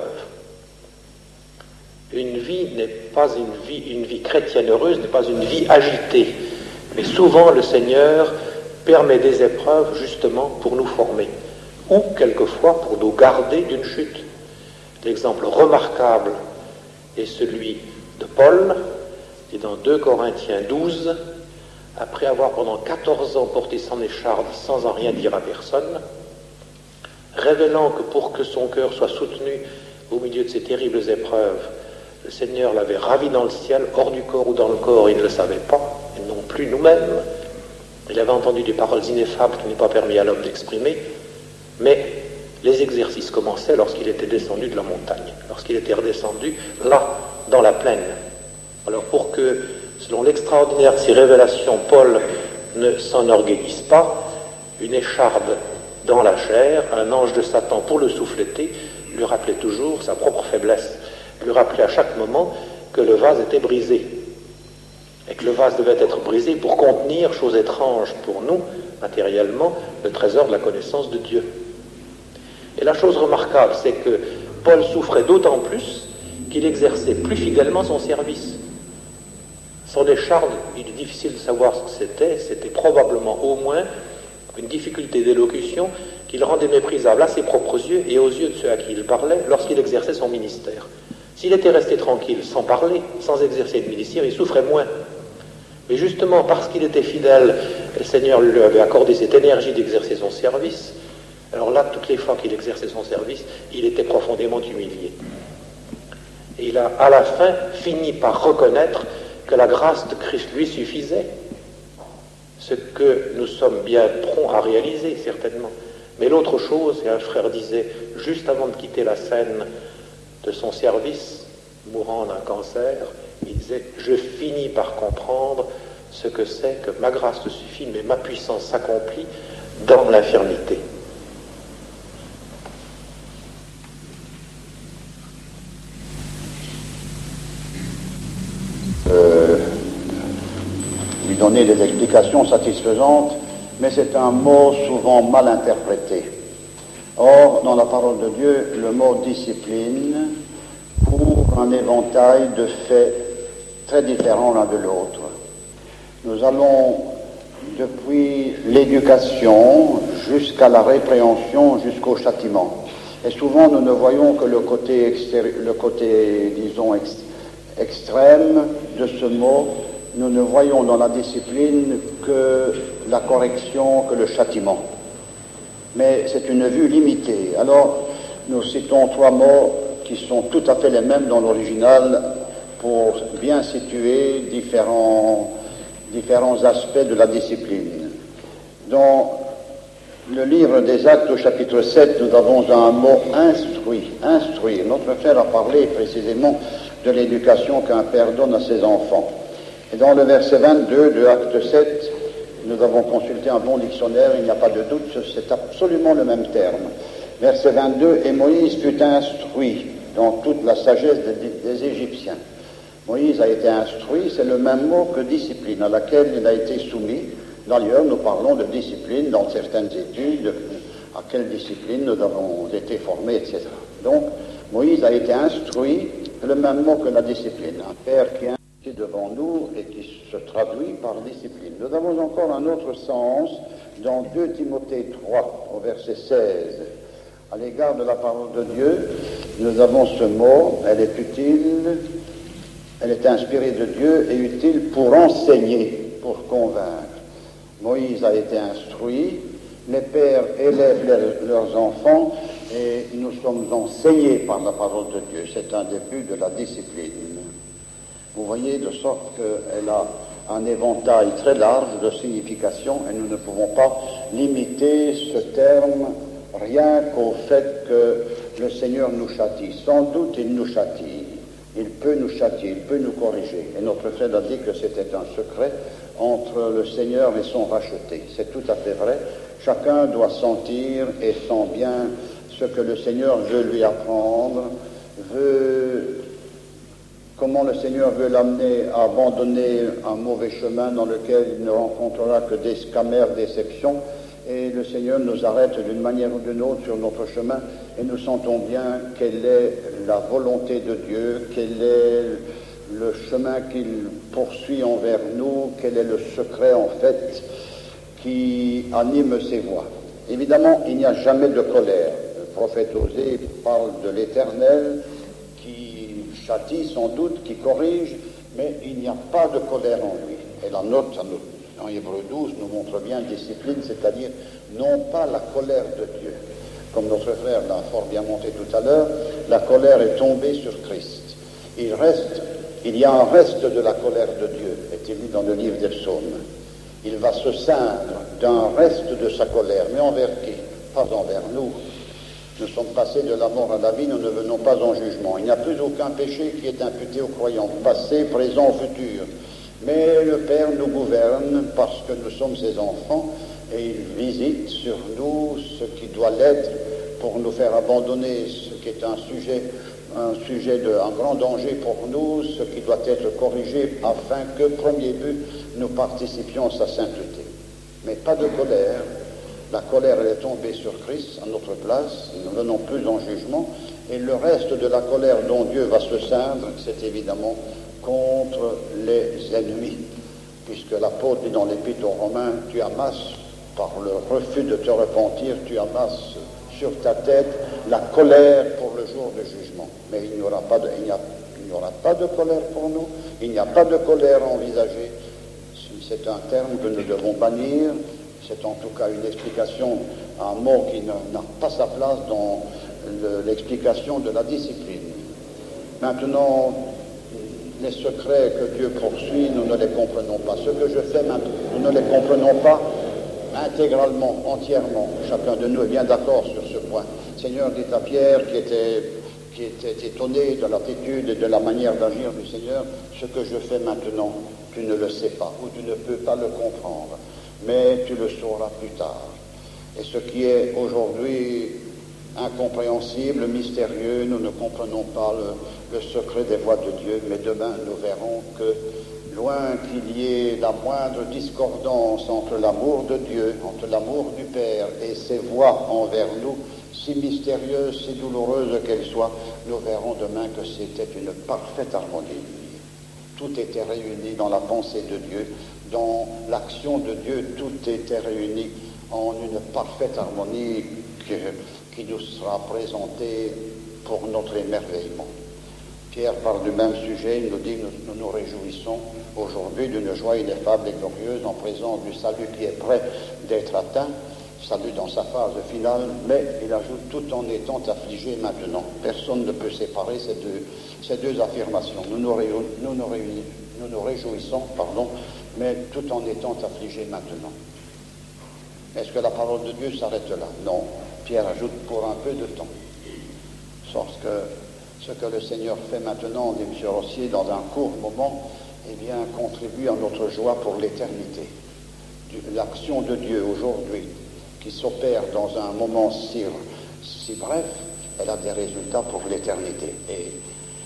Une vie n'est pas une vie chrétienne heureuse n'est pas une vie agitée, mais souvent le Seigneur permet des épreuves justement pour nous former, ou quelquefois pour nous garder d'une chute. L'exemple remarquable est celui de Paul, qui dans 2 Corinthiens 12, après avoir pendant 14 ans porté son écharde sans en rien dire à personne, révélant que pour que son cœur soit soutenu au milieu de ces terribles épreuves, le Seigneur l'avait ravi dans le ciel, hors du corps ou dans le corps, il ne le savait pas, et non plus nous-mêmes. Il avait entendu des paroles ineffables qu'il n'est pas permis à l'homme d'exprimer, mais les exercices commençaient lorsqu'il était descendu de la montagne, lorsqu'il était redescendu là, dans la plaine. Alors pour que, selon l'extraordinaire de ces révélations, Paul ne s'enorgueillisse pas, une écharde dans la chair, un ange de Satan pour le souffleter, lui rappelait toujours sa propre faiblesse, lui rappelait à chaque moment que le vase était brisé, et que le vase devait être brisé pour contenir, chose étrange pour nous, matériellement, le trésor de la connaissance de Dieu. Et la chose remarquable, c'est que Paul souffrait d'autant plus qu'il exerçait plus fidèlement son service. Son écharde, il est difficile de savoir ce que c'était probablement au moins une difficulté d'élocution qui le rendait méprisable à ses propres yeux et aux yeux de ceux à qui il parlait lorsqu'il exerçait son ministère. S'il était resté tranquille, sans parler, sans exercer de ministère, il souffrait moins. Mais justement, parce qu'il était fidèle, le Seigneur lui avait accordé cette énergie d'exercer son service. Alors là, toutes les fois qu'il exerçait son service, il était profondément humilié. Et il a, à la fin, fini par reconnaître que la grâce de Christ lui suffisait, ce que nous sommes bien prompts à réaliser, certainement. Mais l'autre chose, et un frère disait, juste avant de quitter la scène de son service, mourant d'un cancer, il disait, je finis par comprendre ce que c'est que ma grâce te suffit, mais ma puissance s'accomplit dans l'infirmité. Lui donner des explications satisfaisantes, mais c'est un mot souvent mal interprété. Or, dans la parole de Dieu, le mot discipline couvre un éventail de faits très différents l'un de l'autre. Nous allons depuis l'éducation jusqu'à la répréhension, jusqu'au châtiment. Et souvent, nous ne voyons que le côté extrême de ce mot. Nous ne voyons dans la discipline que la correction, que le châtiment. Mais c'est une vue limitée. Alors, nous citons 3 mots qui sont tout à fait les mêmes dans l'original pour bien situer différents aspects de la discipline. Dans le livre des Actes au chapitre 7, nous avons un mot instruire. Notre frère a parlé précisément de l'éducation qu'un père donne à ses enfants. Et dans le verset 22 de Acte 7, nous avons consulté un bon dictionnaire, il n'y a pas de doute, c'est absolument le même terme. Verset 22, et Moïse fut instruit dans toute la sagesse des Égyptiens. Moïse a été instruit, c'est le même mot que discipline, à laquelle il a été soumis. D'ailleurs, nous parlons de discipline dans certaines études, à quelle discipline nous avons été formés, etc. Donc, Moïse a été instruit, c'est le même mot que la discipline. Un père qui est devant nous et qui se traduit par discipline. Nous avons encore un autre sens dans 2 Timothée 3, au verset 16. À l'égard de la parole de Dieu, nous avons ce mot, elle est utile, elle est inspirée de Dieu et utile pour enseigner, pour convaincre. Moïse a été instruit, les pères élèvent leurs enfants et nous sommes enseignés par la parole de Dieu. C'est un début de la discipline. Vous voyez, de sorte qu'elle a un éventail très large de signification et nous ne pouvons pas limiter ce terme rien qu'au fait que le Seigneur nous châtie. Sans doute il nous châtie, il peut nous châtier, il peut nous corriger. Et notre frère a dit que c'était un secret entre le Seigneur et son racheté. C'est tout à fait vrai. Chacun doit sentir et sent bien ce que le Seigneur veut lui apprendre, veut comment le Seigneur veut l'amener à abandonner un mauvais chemin dans lequel il ne rencontrera que des scamères, des déceptions, et le Seigneur nous arrête d'une manière ou d'une autre sur notre chemin, et nous sentons bien quelle est la volonté de Dieu, quel est le chemin qu'il poursuit envers nous, quel est le secret en fait qui anime ses voies. Évidemment, il n'y a jamais de colère. Le prophète Osée parle de l'Éternel qui châtie sans doute, qui corrige, mais il n'y a pas de colère en lui. Et la note en Hébreux 12 nous montre bien discipline, c'est-à-dire non pas la colère de Dieu. Comme notre frère l'a fort bien montré tout à l'heure, la colère est tombée sur Christ. Il y a un reste de la colère de Dieu, est-il dit dans le livre des Psaumes. Il va se ceindre d'un reste de sa colère, mais envers qui? Pas envers nous. Nous sommes passés de la mort à la vie, nous ne venons pas en jugement. Il n'y a plus aucun péché qui est imputé aux croyants, passé, présent, futur. Mais le Père nous gouverne parce que nous sommes ses enfants et il visite sur nous ce qui doit l'être pour nous faire abandonner ce qui est un sujet d'un grand danger pour nous, ce qui doit être corrigé afin que, premier but, nous participions à sa sainteté. Mais pas de colère. La colère, elle est tombée sur Christ à notre place, nous ne venons plus en jugement, et le reste de la colère dont Dieu va se ceindre, c'est évidemment contre les ennemis, puisque l'apôtre dit dans l'Épître aux Romains, tu amasses, par le refus de te repentir, tu amasses sur ta tête la colère pour le jour du jugement. Mais il n'y aura pas de colère pour nous, il n'y a pas de colère envisagée. C'est un terme que nous devons bannir, c'est en tout cas une explication, un mot qui n'a pas sa place dans l'explication de la discipline. Maintenant, les secrets que Dieu poursuit, nous ne les comprenons pas. Ce que je fais maintenant, nous ne les comprenons pas intégralement, entièrement. Chacun de nous est bien d'accord sur ce point. Seigneur, dit à Pierre, qui était étonné de l'attitude et de la manière d'agir du Seigneur, ce que je fais maintenant, tu ne le sais pas, ou tu ne peux pas le comprendre, mais tu le sauras plus tard. Et ce qui est aujourd'hui incompréhensible, mystérieux, nous ne comprenons pas le secret des voies de Dieu, mais demain nous verrons que loin qu'il y ait la moindre discordance entre l'amour de Dieu, entre l'amour du Père et ses voies envers nous, si mystérieuse, si douloureuse qu'elle soit, nous verrons demain que c'était une parfaite harmonie. Tout était réuni dans la pensée de Dieu, dans l'action de Dieu, tout était réuni en une parfaite harmonie qui nous sera présentée pour notre émerveillement. Pierre parle du même sujet, il nous dit « Nous nous réjouissons aujourd'hui d'une joie ineffable et glorieuse en présence du salut qui est prêt d'être atteint, salut dans sa phase finale, mais il ajoute tout en étant affligé maintenant. » Personne ne peut séparer ces deux affirmations. Nous nous réjouissons, mais tout en étant affligé maintenant. Est-ce que la parole de Dieu s'arrête là? Non. Pierre ajoute pour un peu de temps. Sauf que ce que le Seigneur fait maintenant, dit M. Rossier, dans un court moment, eh bien, contribue à notre joie pour l'éternité. L'action de Dieu aujourd'hui, qui s'opère dans un moment si bref, elle a des résultats pour l'éternité. Et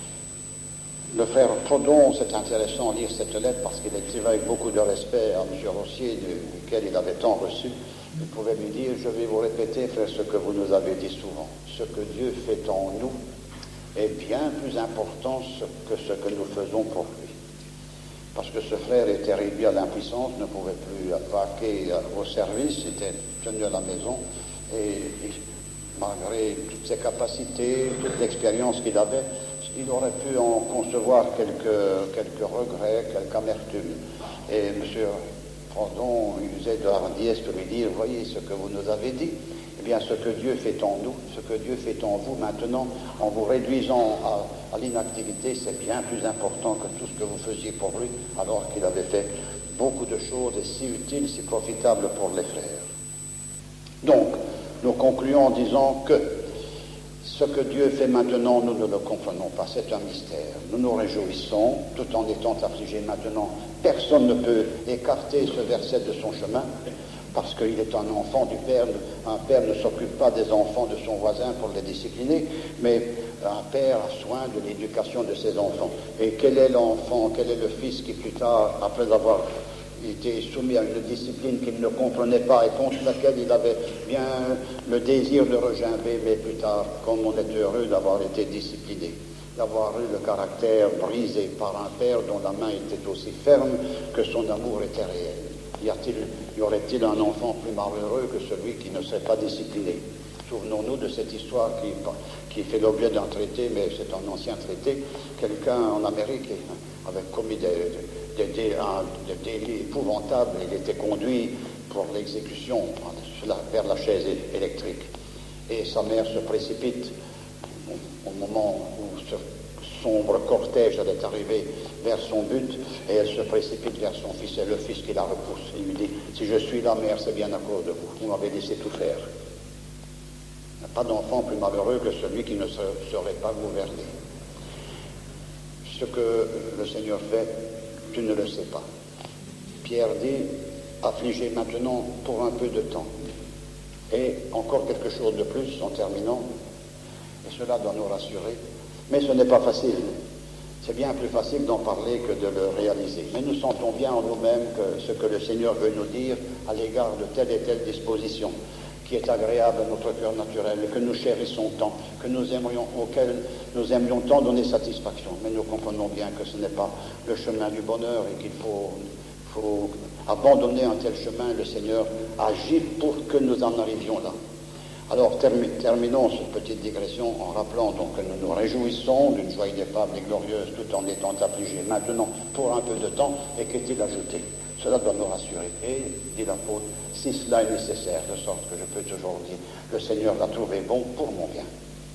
le frère Prodon, c'est intéressant de lire cette lettre parce qu'il écrivait avec beaucoup de respect à M. Rossier, duquel il avait tant reçu. Il pouvait lui dire, je vais vous répéter, frère, ce que vous nous avez dit souvent. Ce que Dieu fait en nous est bien plus important que ce que nous faisons pour lui. Parce que ce frère était réduit à l'impuissance, ne pouvait plus vaquer au service, était tenu à la maison, et malgré toutes ses capacités, toute l'expérience qu'il avait, il aurait pu en concevoir quelques regrets, quelques amertumes. Et M. Prodon usait de hardiesse pour lui dire, voyez ce que vous nous avez dit, eh bien ce que Dieu fait en nous, ce que Dieu fait en vous maintenant, en vous réduisant à l'inactivité, c'est bien plus important que tout ce que vous faisiez pour lui, alors qu'il avait fait beaucoup de choses et si utiles, si profitables pour les frères. Donc, nous concluons en disant que ce que Dieu fait maintenant, nous ne le comprenons pas, c'est un mystère. Nous nous réjouissons, tout en étant affligés maintenant. Personne ne peut écarter ce verset de son chemin. parce qu'il est un enfant du Père. Un père ne s'occupe pas des enfants de son voisin pour les discipliner, mais un père a soin de l'éducation de ses enfants. Et quel est l'enfant, quel est le fils qui plus tard, après avoir été soumis à une discipline qu'il ne comprenait pas et contre laquelle il avait bien le désir de regimber, mais plus tard, comme on est heureux d'avoir été discipliné, d'avoir eu le caractère brisé par un père dont la main était aussi ferme que son amour était réel. Y aurait-il un enfant plus malheureux que celui qui ne serait pas discipliné? Souvenons-nous de cette histoire qui fait l'objet d'un traité, mais c'est un ancien traité. Quelqu'un en Amérique avait commis des délits épouvantables. Il était conduit pour l'exécution vers la chaise électrique. Et sa mère se précipite au moment où ce sombre cortège allait arriver vers son but, et elle se précipite vers son fils, et le fils qui la repousse. Il lui dit: si je suis la mère, c'est bien à cause de vous. Vous m'avez laissé tout faire. Il n'y a pas d'enfant plus malheureux que celui qui ne saurait pas gouverner. Ce que le Seigneur fait, tu ne le sais pas. Pierre dit: affligez maintenant pour un peu de temps. Et encore quelque chose de plus en terminant, et cela doit nous rassurer, mais ce n'est pas facile. C'est bien plus facile d'en parler que de le réaliser. Mais nous sentons bien en nous-mêmes que ce que le Seigneur veut nous dire à l'égard de telle et telle disposition, qui est agréable à notre cœur naturel, et que nous chérissons tant, auquel nous aimerions tant donner satisfaction. Mais nous comprenons bien que ce n'est pas le chemin du bonheur et qu'il faut abandonner un tel chemin. Le Seigneur agit pour que nous en arrivions là. Alors terminons cette petite digression en rappelant donc que nous nous réjouissons d'une joie ineffable et glorieuse tout en étant affligés maintenant pour un peu de temps. Et qu'est-il ajouté? Cela doit nous rassurer. Et, dit l'apôtre, si cela est nécessaire, de sorte que je peux toujours dire, le Seigneur l'a trouvé bon pour mon bien.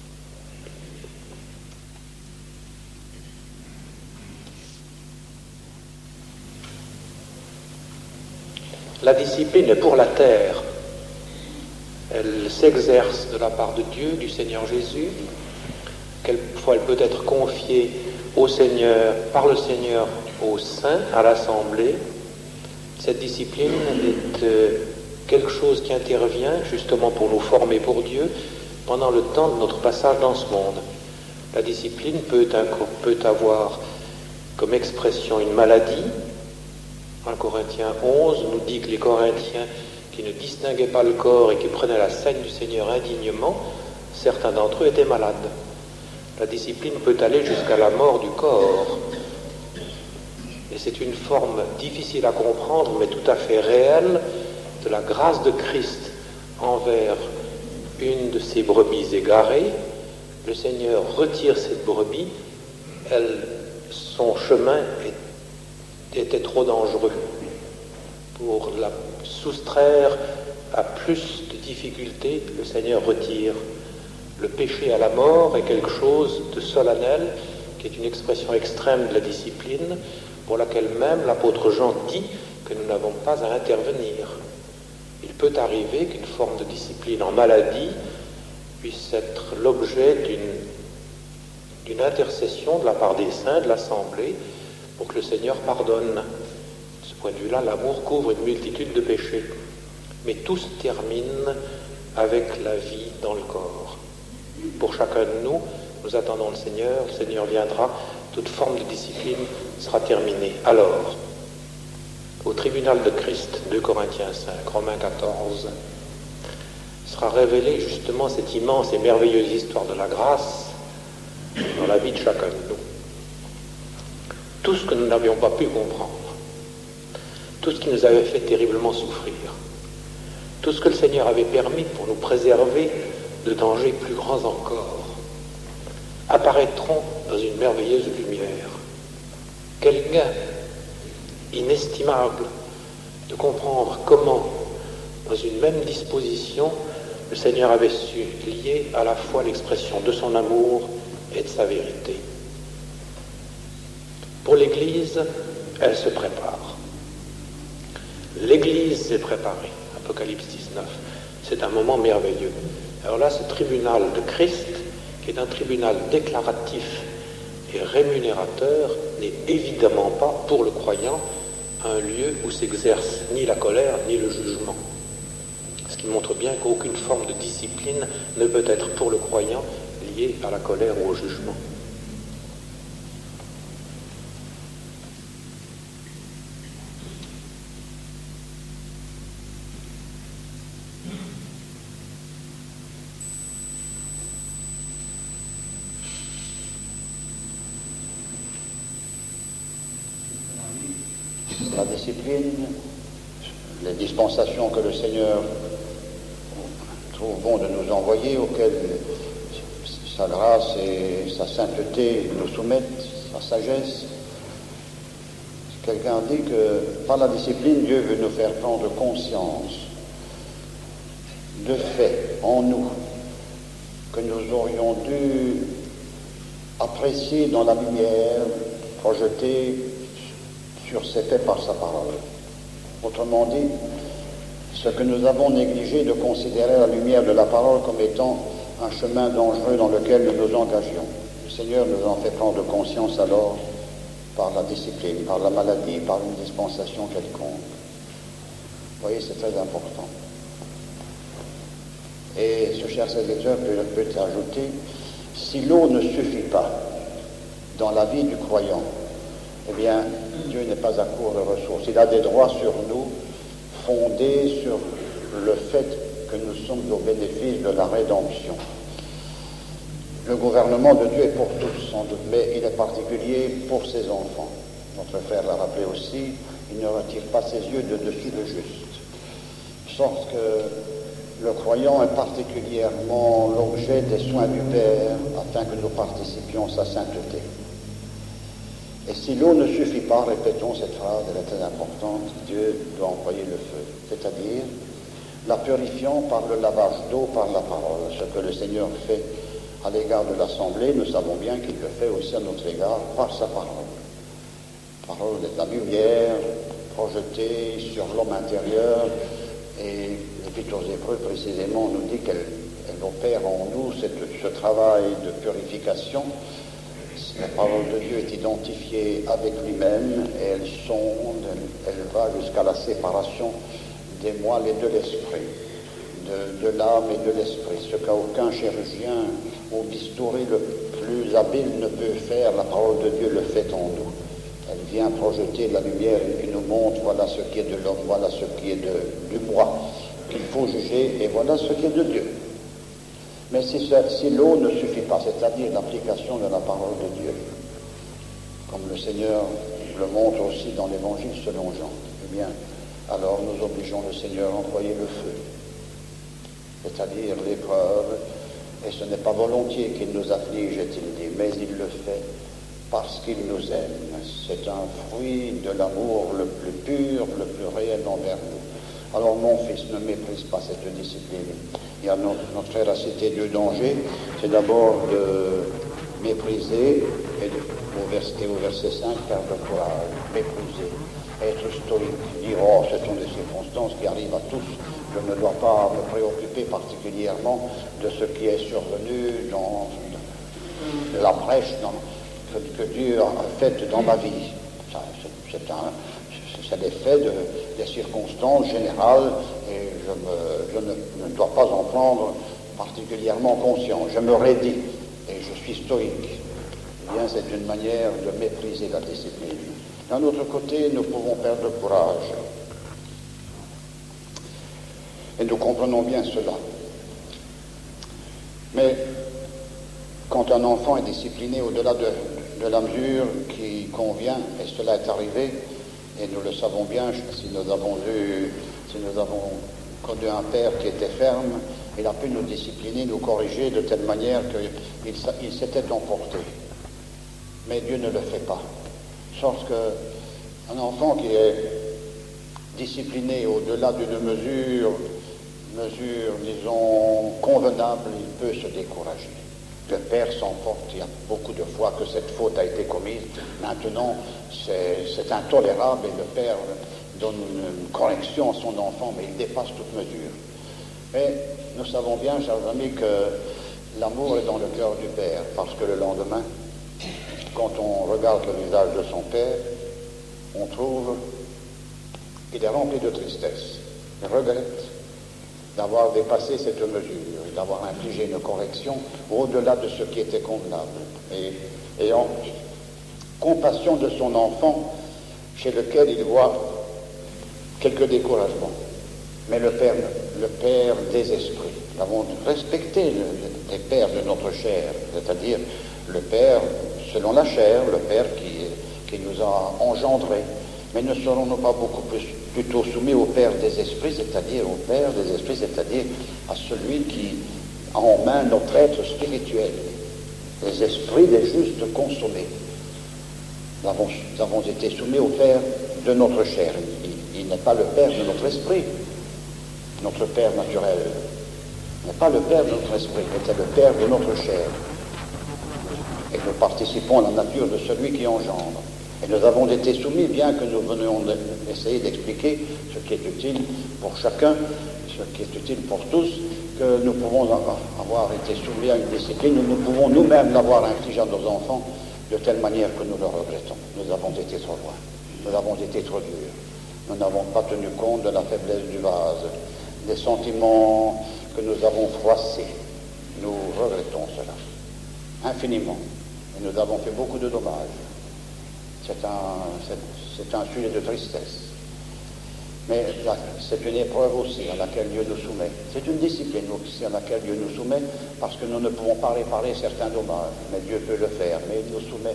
La discipline est pour la terre. Elle s'exerce de la part de Dieu, du Seigneur Jésus. Quelquefois, elle peut être confiée au Seigneur, par le Seigneur aux saints, à l'Assemblée. Cette discipline est quelque chose qui intervient justement pour nous former pour Dieu pendant le temps de notre passage dans ce monde. La discipline peut avoir comme expression une maladie. 1 Corinthiens 11 nous dit que les Corinthiens qui ne distinguaient pas le corps et qui prenaient la scène du Seigneur indignement, certains d'entre eux étaient malades. La discipline peut aller jusqu'à la mort du corps. Et c'est une forme difficile à comprendre, mais tout à fait réelle, de la grâce de Christ envers une de ses brebis égarées. Le Seigneur retire cette brebis, son chemin était trop dangereux pour la soustraire à plus de difficultés. Le Seigneur retire. Le péché à la mort est quelque chose de solennel, qui est une expression extrême de la discipline, pour laquelle même l'apôtre Jean dit que nous n'avons pas à intervenir. Il peut arriver qu'une forme de discipline en maladie puisse être l'objet d'une intercession de la part des saints, de l'Assemblée, pour que le Seigneur pardonne. De ce point de vue-là, l'amour couvre une multitude de péchés. Mais tout se termine avec la vie dans le corps. Pour chacun de nous, nous attendons le Seigneur viendra, toute forme de discipline sera terminée. Alors, au tribunal de Christ, 2 Corinthiens 5, Romains 14, sera révélée justement cette immense et merveilleuse histoire de la grâce dans la vie de chacun de nous. Tout ce que nous n'avions pas pu comprendre, tout ce qui nous avait fait terriblement souffrir, tout ce que le Seigneur avait permis pour nous préserver de dangers plus grands encore, apparaîtront dans une merveilleuse lumière. Quel gain inestimable de comprendre comment, dans une même disposition, le Seigneur avait su lier à la fois l'expression de son amour et de sa vérité. Pour l'Église, elle se prépare. L'Église s'est préparée. Apocalypse 19. C'est un moment merveilleux. Alors là, ce tribunal de Christ, qui est un tribunal déclaratif et rémunérateur, n'est évidemment pas, pour le croyant, un lieu où s'exerce ni la colère ni le jugement. qui montre bien qu'aucune forme de discipline ne peut être pour le croyant liée à la colère ou au jugement. La discipline, les dispensations que le Seigneur trouve bon de nous envoyer, auxquelles sa grâce et sa sainteté nous soumettent, sa sagesse. Quelqu'un dit que par la discipline, Dieu veut nous faire prendre conscience de fait en nous que nous aurions dû apprécier dans la lumière projetée sur ces faits par sa parole. Autrement dit, ce que nous avons négligé de considérer la lumière de la parole comme étant un chemin dangereux dans lequel nous nous engagions. Le Seigneur nous en fait prendre conscience alors par la discipline, par la maladie, par une dispensation quelconque. Vous voyez, c'est très important. Et ce cher serviteur peut ajouter, si l'eau ne suffit pas dans la vie du croyant, eh bien, Dieu n'est pas à court de ressources. Il a des droits sur nous fondés sur le fait que nous sommes au bénéfice de la rédemption. Le gouvernement de Dieu est pour tous, sans doute, mais il est particulier pour ses enfants. Notre frère l'a rappelé aussi, il ne retire pas ses yeux de dessus le juste. Sorte que le croyant est particulièrement l'objet des soins du Père afin que nous participions à sa sainteté. Et si l'eau ne suffit pas, répétons cette phrase, elle est très importante, Dieu doit envoyer le feu, c'est-à-dire la purifiant par le lavage d'eau, par la parole. Ce que le Seigneur fait à l'égard de l'Assemblée, nous savons bien qu'il le fait aussi à notre égard par sa parole. La parole est la lumière projetée sur l'homme intérieur, et l'Épître aux Hébreux précisément nous dit qu'elle opère en nous ce travail de purification. La parole de Dieu est identifiée avec lui-même et elle sonde, elle va jusqu'à la séparation des moelles et de l'esprit, de l'âme et de l'esprit. Ce qu'aucun chirurgien ou bistouri le plus habile ne peut faire, la parole de Dieu le fait en nous. Elle vient projeter la lumière et nous montre voilà ce qui est de l'homme, voilà ce qui est du moi qu'il faut juger et voilà ce qui est de Dieu. Mais si l'eau ne suffit pas, c'est-à-dire l'application de la parole de Dieu, comme le Seigneur le montre aussi dans l'Évangile selon Jean, eh bien, alors nous obligeons le Seigneur à envoyer le feu, c'est-à-dire l'épreuve, et ce n'est pas volontiers qu'il nous afflige, est-il dit, mais il le fait parce qu'il nous aime. C'est un fruit de l'amour le plus pur, le plus réel envers nous. Alors mon fils, ne méprise pas cette discipline. Il y a notre frère a cité deux dangers. C'est d'abord de mépriser, et au verset 5, perdre le courage, mépriser, être stoïque, dire « Oh, ce sont des circonstances qui arrivent à tous, je ne dois pas me préoccuper particulièrement de ce qui est survenu dans la brèche que Dieu a faite dans ma vie. » C'est l'effet des circonstances générales et je ne dois pas en prendre particulièrement conscience. Je me raidis et je suis stoïque. Eh bien, c'est une manière de mépriser la discipline. D'un autre côté, nous pouvons perdre courage. Et nous comprenons bien cela. Mais quand un enfant est discipliné au-delà de la mesure qui convient, et cela est arrivé, et nous le savons bien, si nous avons connu un père qui était ferme, il a pu nous discipliner, nous corriger de telle manière qu'il s'était emporté. Mais Dieu ne le fait pas. Sauf qu'un enfant qui est discipliné au-delà d'une mesure, disons, convenable, il peut se décourager. Le père s'emporte, il y a beaucoup de fois que cette faute a été commise. Maintenant, c'est intolérable et le père donne une correction à son enfant, mais il dépasse toute mesure. Mais nous savons bien, chers amis, que l'amour est dans le cœur du père, parce que le lendemain, quand on regarde le visage de son père, on trouve qu'il est rempli de tristesse, il regrette, d'avoir dépassé cette mesure, d'avoir infligé une correction au-delà de ce qui était convenable, et ayant compassion de son enfant chez lequel il voit quelques découragements. Mais le Père des esprits, nous avons respecté les pères de notre chair, c'est-à-dire le Père selon la chair, le Père qui nous a engendrés. Mais ne serons-nous pas beaucoup plutôt soumis au Père des esprits, c'est-à-dire au Père des esprits, c'est-à-dire à celui qui a en main notre être spirituel, les esprits des justes consommés. Nous avons été soumis au Père de notre chair. Il n'est pas le Père de notre esprit, notre Père naturel. Il n'est pas le Père de notre esprit, mais c'est le Père de notre chair. Et nous participons à la nature de celui qui engendre. Et nous avons été soumis, bien que nous venions d'essayer d'expliquer ce qui est utile pour chacun, ce qui est utile pour tous, que nous pouvons avoir été soumis à une discipline, nous pouvons nous-mêmes l'avoir infligé à nos enfants de telle manière que nous le regrettons. Nous avons été trop loin, nous avons été trop durs, nous n'avons pas tenu compte de la faiblesse du vase, des sentiments que nous avons froissés. Nous regrettons cela infiniment, et nous avons fait beaucoup de dommages. C'est un sujet de tristesse. Mais là, c'est une épreuve aussi à laquelle Dieu nous soumet. C'est une discipline aussi à laquelle Dieu nous soumet, parce que nous ne pouvons pas réparer certains dommages, mais Dieu peut le faire. Mais il nous soumet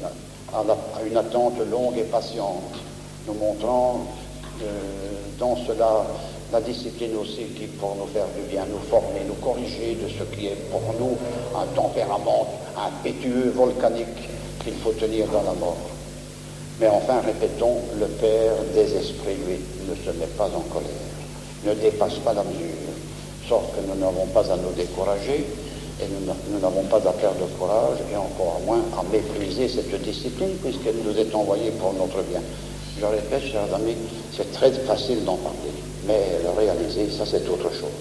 à une attente longue et patiente, nous montrant dans cela la discipline aussi qui, pour nous faire du bien, nous former, nous corriger de ce qui est pour nous un tempérament impétueux, volcanique, qu'il faut tenir dans la mort. Mais enfin, répétons, le Père des esprits, lui, ne se met pas en colère, ne dépasse pas la mesure, sorte que nous n'avons pas à nous décourager, et nous n'avons pas à perdre de courage, et encore moins à mépriser cette discipline, puisqu'elle nous est envoyée pour notre bien. Je répète, chers amis, c'est très facile d'en parler, mais le réaliser, ça c'est autre chose.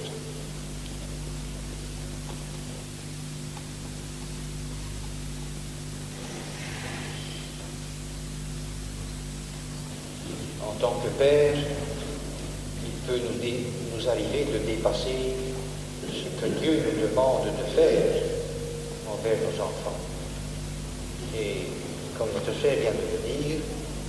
En tant que Père, il peut nous arriver de dépasser ce que Dieu nous demande de faire envers nos enfants. Et comme notre frère vient de le dire,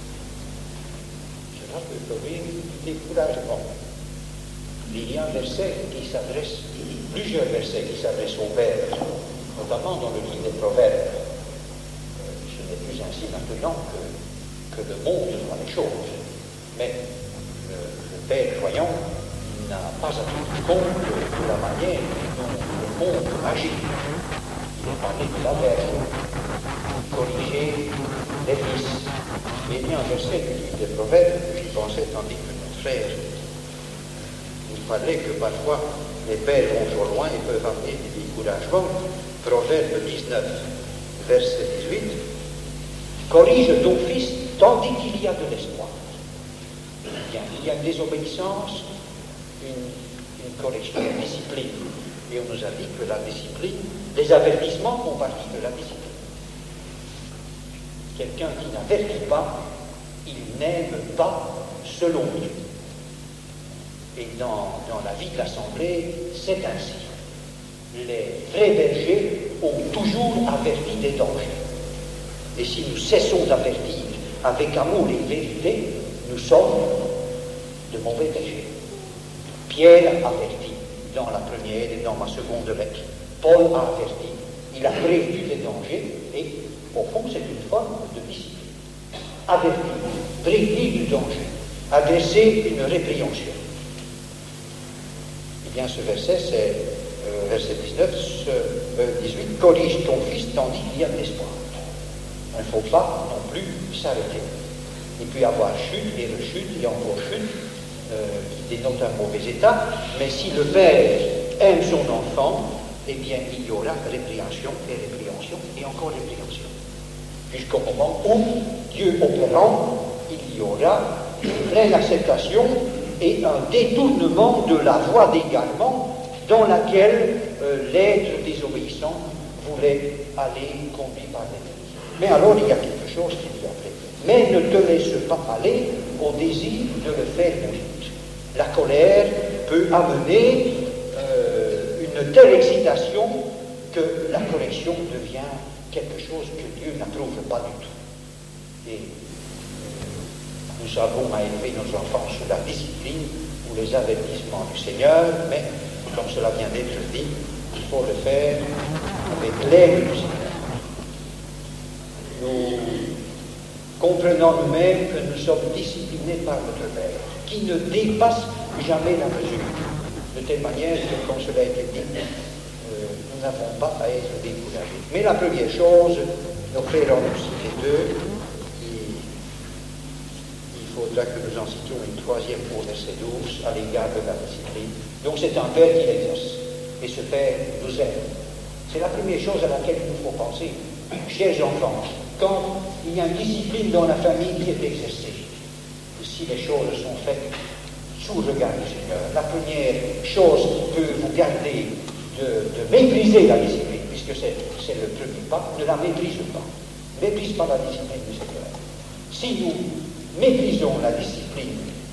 cela peut produire du découragement. Il y a plusieurs versets qui s'adressent au Père, notamment dans le livre des Proverbes. Ce n'est plus ainsi maintenant que le monde voit les choses. Mais le Père voyant n'a pas à tenir compte de la manière dont le monde agit. Il est parlé de la verge, corriger les fils. Il y a un verset du livre des Proverbes que j'y pensais tandis que notre frère nous parlait que parfois les pères vont trop loin et peuvent amener des découragements. Proverbe 19, verset 18. Corrige ton fils tandis qu'il y a de l'espoir. Il y a une désobéissance, une correction, une discipline. Et on nous a dit que la discipline, les avertissements font partie de la discipline. Quelqu'un qui n'avertit pas, il n'aime pas selon Dieu. Et dans la vie de l'Assemblée, c'est ainsi. Les vrais bergers ont toujours averti des dangers. Et si nous cessons d'avertir avec amour et vérité, nous sommes de mauvais bergers. Pierre avertit dans la première et dans ma seconde lettre. Paul a averti. Il a prévenu des dangers et, au fond, c'est une forme de discipline. Avertir, prévenir du danger, adresser une répréhension. Eh bien, ce verset, c'est verset 18, corrige ton fils tandis qu'il y a de l'espoir. Il ne faut pas non plus s'arrêter. Il peut y avoir chute et rechute, et encore chute, qui dénote un mauvais état, mais si le père aime son enfant, eh bien il y aura répréhension et répréhension et encore répréhension. Jusqu'au moment où, Dieu opérant, il y aura une pleine acceptation et un détournement de la voie d'égarement dans laquelle l'être désobéissant voulait aller conduit par l'Église. Mais alors il y a quelque chose qui dit après. Mais ne te laisse pas aller au désir de le faire mourir. La colère peut amener une telle excitation que la correction devient quelque chose que Dieu n'approuve pas du tout. Et nous avons à élever nos enfants sous la discipline ou les avertissements du Seigneur, mais comme cela vient d'être dit, il faut le faire avec l'aide du Seigneur. Nous comprenons nous-mêmes que nous sommes disciplinés par notre Père, qui ne dépasse jamais la mesure, de telle manière que, comme cela a été dit, nous n'avons pas à être découragés. Mais la première chose, nos frères en ont cité deux, et il faudra que nous en citions une troisième au verset 12 à l'égard de la discipline. Donc c'est un Père qui l'exerce, et ce Père nous aime. C'est la première chose à laquelle il nous faut penser, chers enfants. Quand il y a une discipline dans la famille qui est exercée, si les choses sont faites sous le regard du Seigneur, la première chose qui peut vous garder de mépriser la discipline, puisque c'est le premier pas, ne la méprise pas. Méprise pas la discipline du Seigneur. Si nous méprisons la discipline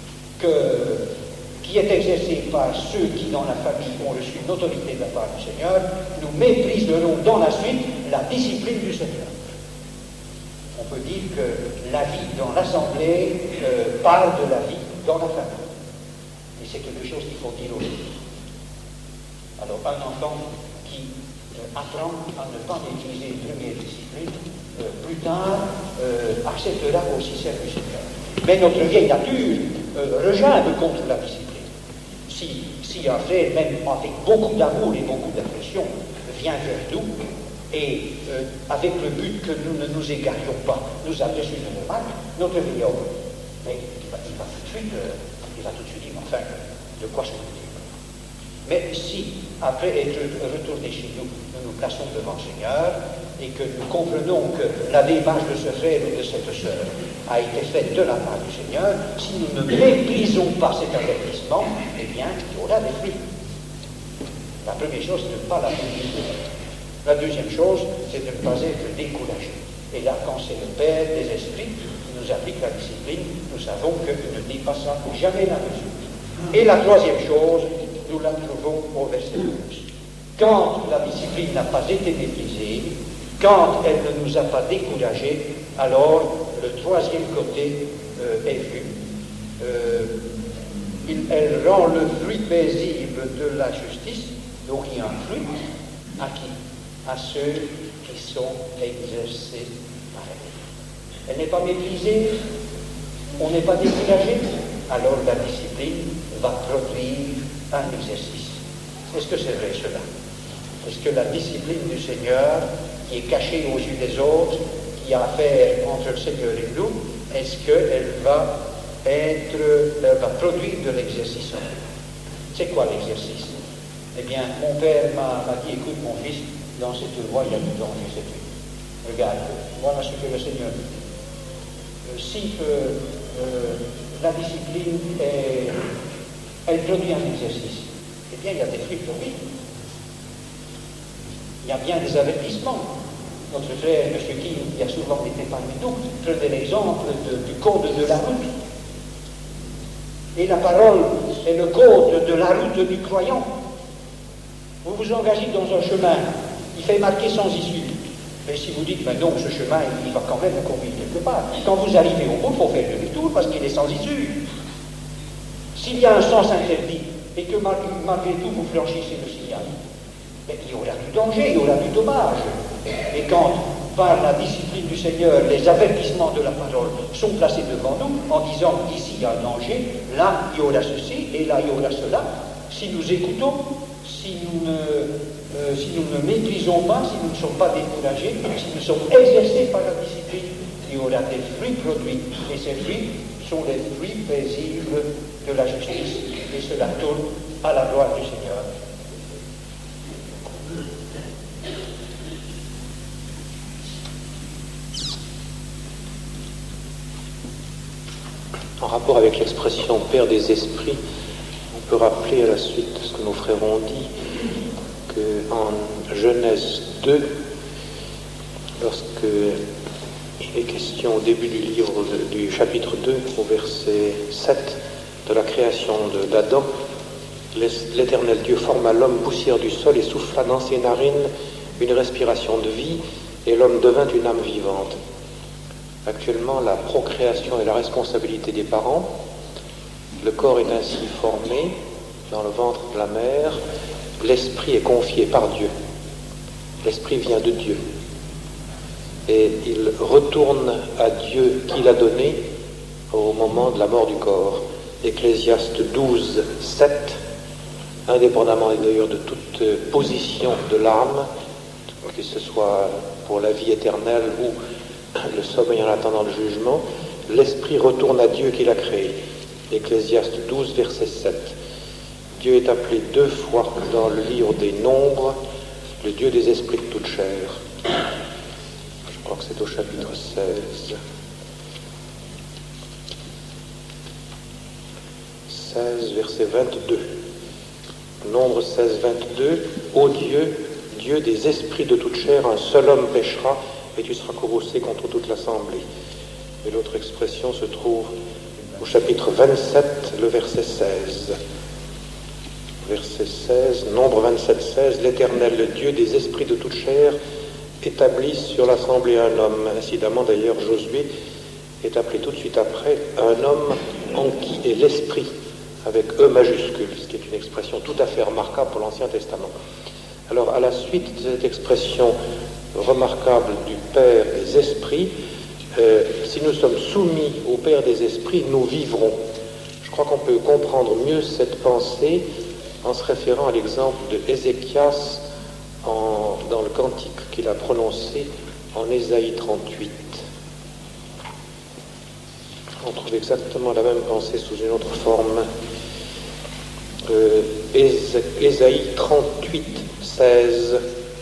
qui est exercée par ceux qui dans la famille ont reçu une autorité de la part du Seigneur, nous mépriserons dans la suite la discipline du Seigneur. On peut dire que la vie dans l'assemblée parle de la vie dans la famille. Et c'est quelque chose qu'il faut dire aujourd'hui. Alors, un enfant qui apprend à ne pas utiliser une première discipline, plus tard, acceptera aussi celle du Seigneur. Mais notre vieille nature rejoint contre la discipline. Si un frère, même avec beaucoup d'amour et beaucoup d'affection, vient vers nous, et avec le but que nous ne nous égarions pas, nous adresse une remarque, notre vieil homme, mais il va tout de suite dire, enfin, de quoi se dit-il? Mais si, après être retourné chez nous, nous nous plaçons devant le Seigneur, et que nous comprenons que la démarche de ce frère ou de cette sœur a été faite de la part du Seigneur, si nous ne méprisons pas cet avertissement, eh bien, il y aura des fruits. La première chose, c'est de ne pas la mépriser. La deuxième chose, c'est de ne pas être découragé. Et là, quand c'est le Père des esprits qui nous applique la discipline, nous savons que nous ne dépassons jamais la mesure. Et la troisième chose, nous la trouvons au verset 12. Quand la discipline n'a pas été méprisée, quand elle ne nous a pas découragés, alors le troisième côté est vu. Elle rend le fruit paisible de la justice, donc il y a un fruit à qui? À ceux qui sont exercés par elle. Elle n'est pas méprisée, on n'est pas découragé, alors la discipline va produire un exercice. Est-ce que c'est vrai cela? Est-ce que la discipline du Seigneur, qui est cachée aux yeux des autres, qui a affaire entre le Seigneur et nous, est-ce qu'elle va produire de l'exercice? C'est quoi l'exercice? Eh bien, mon père m'a dit, écoute mon fils, dans cette voie, il y a du danger, c'est tout. Regarde, voilà ce que le Seigneur dit. Si la discipline, elle produit un exercice, eh bien, il y a des fruits pour lui. Il y a bien des avertissements. Notre frère, M. King, qui a souvent été parmi nous, prenait l'exemple du code de la route. Et la parole est le code de la route du croyant. Vous vous engagez dans un chemin, il fait marquer sans issue. Mais si vous dites, mais non, ce chemin, il va quand même vous conduire quelque part. Quand vous arrivez au bout, il faut faire demi-tour parce qu'il est sans issue. S'il y a un sens interdit et que malgré tout vous franchissez le signal, mais il y aura du danger, il y aura du dommage. Et quand, par la discipline du Seigneur, les avertissements de la parole sont placés devant nous, en disant ici il y a un danger, là il y aura ceci, et là il y aura cela, si nous écoutons, si nous ne méprisons pas, si nous ne sommes pas découragés, si nous sommes exercés par la discipline, il y aura des fruits produits. Et ces fruits sont les fruits paisibles de la justice. Et cela tourne à la gloire du Seigneur. En rapport avec l'expression « Père des esprits », on peut rappeler à la suite ce que nos frères ont dit, qu'en Genèse 2, lorsque il est question au début du livre du chapitre 2, au verset 7, de la création d'Adam, l'Éternel Dieu forma l'homme poussière du sol et souffla dans ses narines une respiration de vie, et l'homme devint une âme vivante. Actuellement, la procréation est la responsabilité des parents. Le corps est ainsi formé dans le ventre de la mère. L'esprit est confié par Dieu. L'esprit vient de Dieu. Et il retourne à Dieu qui l'a donné au moment de la mort du corps. Ecclésiaste 12, 7, indépendamment d'ailleurs de toute position de l'âme, que ce soit pour la vie éternelle ou le sommeil en attendant le jugement, l'esprit retourne à Dieu qui l'a créé. Ecclésiaste 12, verset 7. Dieu est appelé 2 fois dans le livre des Nombres, le Dieu des esprits de toute chair. Je crois que c'est au chapitre 16. 16, verset 22. Nombre 16, 22. Ô Dieu, Dieu des esprits de toute chair, un seul homme péchera, et tu seras courroucé contre toute l'assemblée. Et l'autre expression se trouve au chapitre 27, le verset 16. Verset 16, Nombre 27, 16, l'Éternel, le Dieu des esprits de toute chair, établit sur l'assemblée un homme. Incidemment, d'ailleurs, Josué est appelé tout de suite après un homme en qui est l'esprit, avec E majuscule, ce qui est une expression tout à fait remarquable pour l'Ancien Testament. Alors, à la suite de cette expression remarquable du Père des esprits, si nous sommes soumis au Père des esprits, nous vivrons. Je crois qu'on peut comprendre mieux cette pensée en se référant à l'exemple de Ézéchias dans le cantique qu'il a prononcé en Ésaïe 38. On trouve exactement la même pensée sous une autre forme. Ésaïe 38, 16.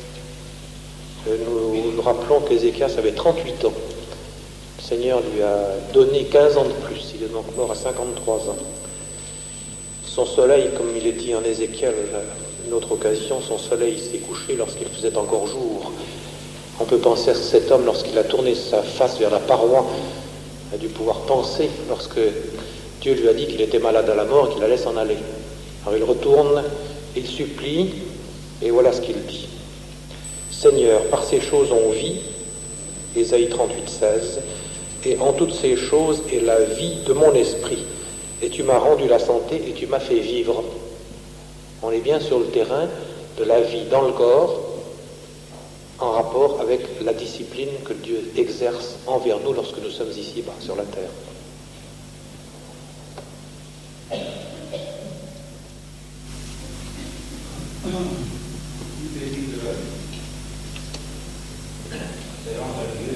Nous rappelons qu'Ézéchias avait 38 ans. Le Seigneur lui a donné 15 ans de plus. Il est donc mort à 53 ans. Son soleil, comme il est dit en Ézéchiel, une autre occasion, son soleil s'est couché lorsqu'il faisait encore jour. On peut penser à cet homme, lorsqu'il a tourné sa face vers la paroi, a dû pouvoir penser lorsque Dieu lui a dit qu'il était malade à la mort et qu'il allait s'en aller. Alors il retourne, il supplie, et voilà ce qu'il dit. Seigneur, par ces choses on vit, Ésaïe 38, 16, et en toutes ces choses est la vie de mon esprit, et tu m'as rendu la santé et tu m'as fait vivre. On est bien sur le terrain de la vie dans le corps, en rapport avec la discipline que Dieu exerce envers nous lorsque nous sommes ici-bas, sur la terre. C'est rendre à Dieu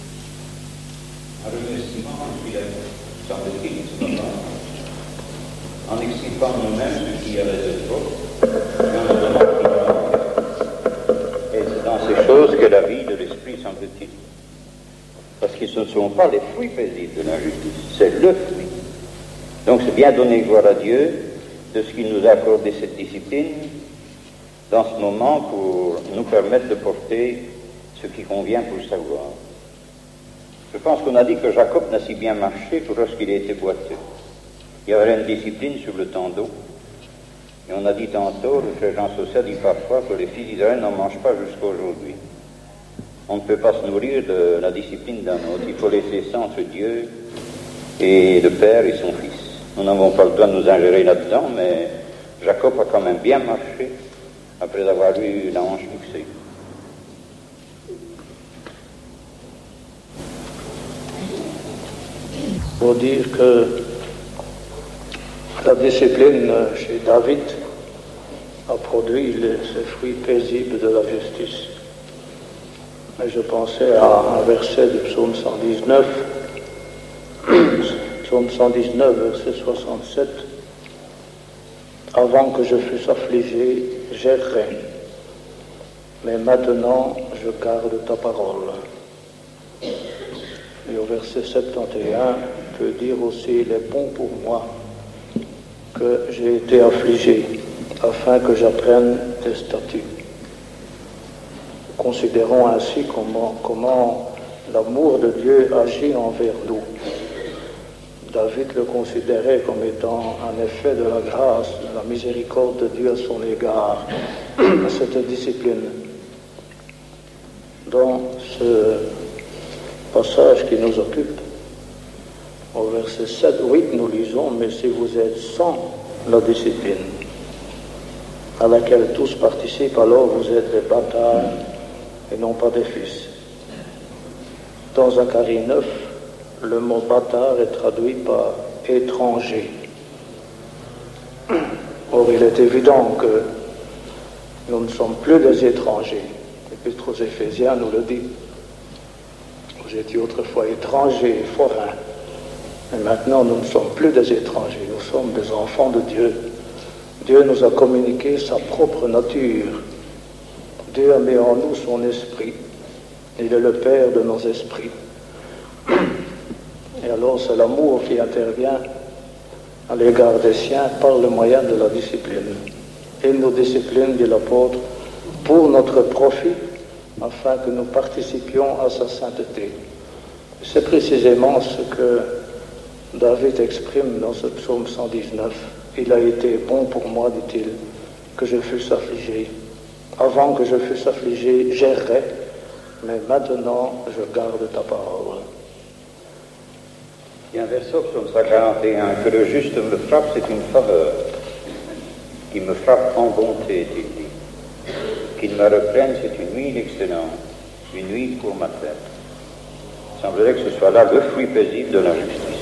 un remerciement, semble-t-il, en expliquant nous-mêmes ce qu'il y avait de trop, et en nous donnant ce qu'il manque. Et c'est dans ces choses que la vie de l'esprit, semble-t-il. Parce que ce ne sont pas les fruits paisibles de l'injustice, c'est le fruit. Donc c'est bien donner gloire à Dieu de ce qu'il nous a accordé cette discipline dans ce moment pour nous permettre de porter ce qui convient pour sa gloire. Je pense qu'on a dit que Jacob n'a si bien marché que lorsqu'il a été boiteux. Il y avait une discipline sur le temps d'eau. Et on a dit tantôt, le frère Jean Saucia dit parfois que les fils d'Israël n'en mangent pas jusqu'à aujourd'hui. On ne peut pas se nourrir de la discipline d'un autre. Il faut laisser ça entre Dieu et le Père et son Fils. Nous n'avons pas le droit de nous ingérer là-dedans, mais Jacob a quand même bien marché après avoir eu la hanche fixée. Pour dire que la discipline chez David a produit ces fruits paisibles de la justice. Et je pensais à un verset du psaume 119, psaume 119, verset 67. Avant que je fusse affligé, j'errais, mais maintenant je garde ta parole. Et au verset 71, peut dire aussi, il est bon pour moi que j'ai été affligé, afin que j'apprenne tes statuts. Considérons ainsi comment l'amour de Dieu agit envers nous. David le considérait comme étant un effet de la grâce, de la miséricorde de Dieu à son égard, cette discipline. Dans ce passage qui nous occupe, au verset 7-8, nous lisons « Mais si vous êtes sans la discipline, à laquelle tous participent, alors vous êtes des bâtards et non pas des fils. » Dans Zacharie 9, le mot bâtard est traduit par étranger. Or, il est évident que nous ne sommes plus des étrangers. L'Épître aux Éphésiens nous le dit. Vous étiez autrefois étrangers, forains. Et maintenant, nous ne sommes plus des étrangers. Nous sommes des enfants de Dieu. Dieu nous a communiqué sa propre nature. Dieu a mis en nous son esprit. Il est le Père de nos esprits. Et alors c'est l'amour qui intervient à l'égard des siens par le moyen de la discipline. Il nous discipline, dit l'apôtre, pour notre profit, afin que nous participions à sa sainteté. C'est précisément ce que David exprime dans ce psaume 119. Il a été bon pour moi, dit-il, que je fusse affligé. Avant que je fusse affligé, j'errais, mais maintenant je garde ta parole. Il y a un verset au psaume 141, que le juste me frappe, c'est une faveur, qui me frappe en bonté, il dit. Qu'il me reprenne, c'est une huile excellente, une huile pour ma tête. Il semblerait que ce soit là le fruit paisible de la justice.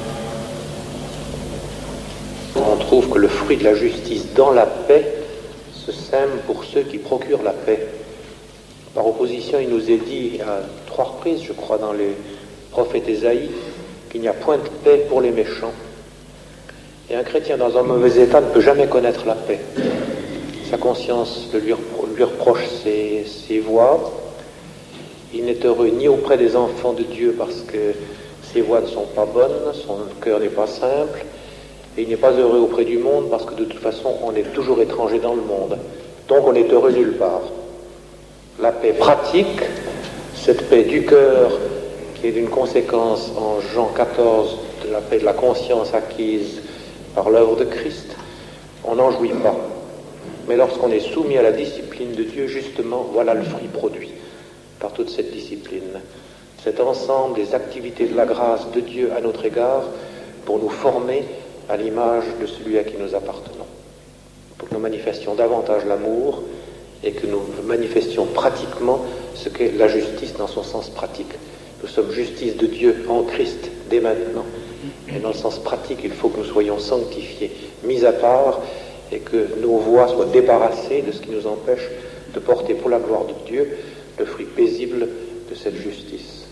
On trouve que le fruit de la justice dans la paix se sème pour ceux qui procurent la paix. Par opposition, il nous est dit à 3 reprises, je crois, dans les prophètes Ésaïe, qu'il n'y a point de paix pour les méchants. Et un chrétien dans un mauvais état ne peut jamais connaître la paix. Sa conscience lui reproche ses voies. Il n'est heureux ni auprès des enfants de Dieu parce que ses voies ne sont pas bonnes, son cœur n'est pas simple. Et il n'est pas heureux auprès du monde parce que de toute façon, on est toujours étranger dans le monde. Donc on est heureux nulle part. La paix pratique, cette paix du cœur, qui est d'une conséquence en Jean 14 de la paix de la conscience acquise par l'œuvre de Christ, on n'en jouit pas. Mais lorsqu'on est soumis à la discipline de Dieu, justement, voilà le fruit produit par toute cette discipline. Cet ensemble des activités de la grâce de Dieu à notre égard pour nous former à l'image de celui à qui nous appartenons. Pour que nous manifestions davantage l'amour et que nous manifestions pratiquement ce qu'est la justice dans son sens pratique. Nous sommes justice de Dieu en Christ dès maintenant. Et dans le sens pratique, il faut que nous soyons sanctifiés, mis à part, et que nos voies soient débarrassées de ce qui nous empêche de porter pour la gloire de Dieu le fruit paisible de cette justice.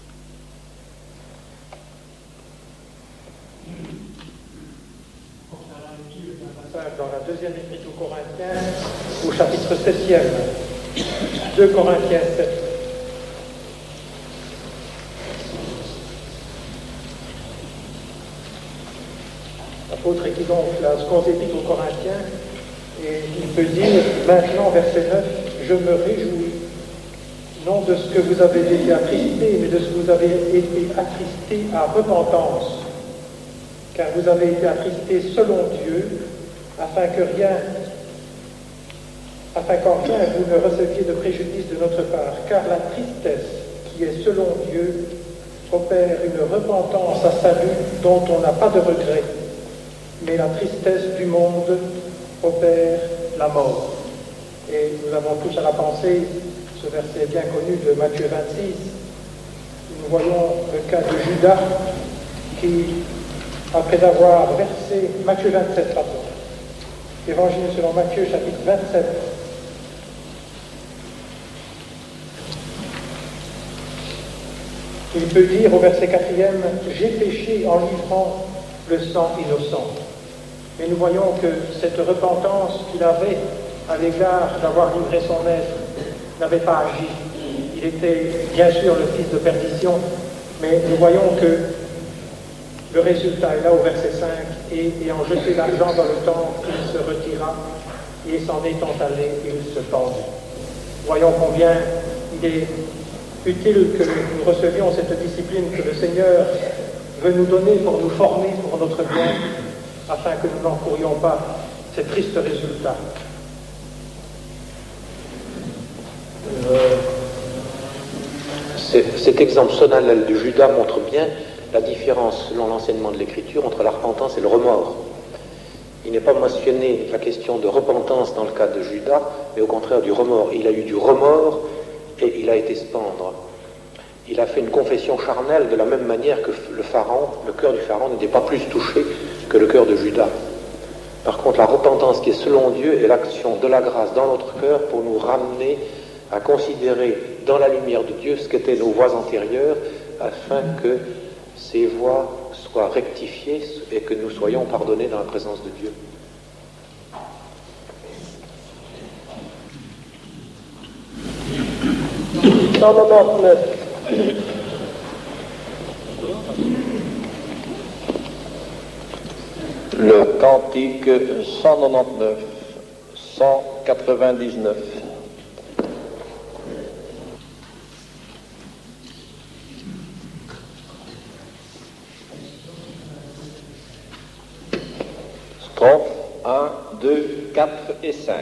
Dans la deuxième épître aux Corinthiens, au chapitre 7e, 2 Corinthiens 7. L'apôtre écrit donc la seconde épître aux Corinthiens, et il peut dire, maintenant, verset 9, je me réjouis, non de ce que vous avez été attristés, mais de ce que vous avez été attristés à repentance, car vous avez été attristés selon Dieu, afin qu'en rien vous ne receviez de préjudice de notre part, car la tristesse qui est selon Dieu opère une repentance à salut dont on n'a pas de regret, mais la tristesse du monde opère la mort. Et nous avons tous à la pensée ce verset bien connu de Matthieu 26. Nous voyons le cas de Judas qui, après avoir versé, Matthieu 27, pardon, Évangile selon Matthieu, chapitre 27. Il peut dire au verset 4e, « J'ai péché en livrant le sang innocent ». Et nous voyons que cette repentance qu'il avait à l'égard d'avoir livré son maître n'avait pas agi. Il était bien sûr le fils de perdition, mais nous voyons que le résultat est là au verset 5, et ayant jeté l'argent dans le temple, il se retira, et s'en étant allé, il se pendit. Voyons combien il est utile que nous recevions cette discipline que le Seigneur veut nous donner pour nous former pour notre bien, afin que nous n'encourions pas ces tristes résultats. Cet exemple solennel de Judas montre bien la différence, selon l'enseignement de l'Écriture, entre la repentance et le remords. Il n'est pas mentionné la question de repentance dans le cas de Judas, mais au contraire du remords. Il a eu du remords et il a été se pendre. Il a fait une confession charnelle de la même manière que le cœur du Pharaon n'était pas plus touché que le cœur de Judas. Par contre, la repentance qui est selon Dieu est l'action de la grâce dans notre cœur pour nous ramener à considérer dans la lumière de Dieu ce qu'étaient nos voies antérieures, afin que ces voies soient rectifiées et que nous soyons pardonnés dans la présence de Dieu. Le cantique 199, 199. Strophes 1, 2, 4 et 5.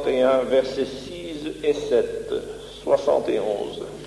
51, versets 6 et 7, 71.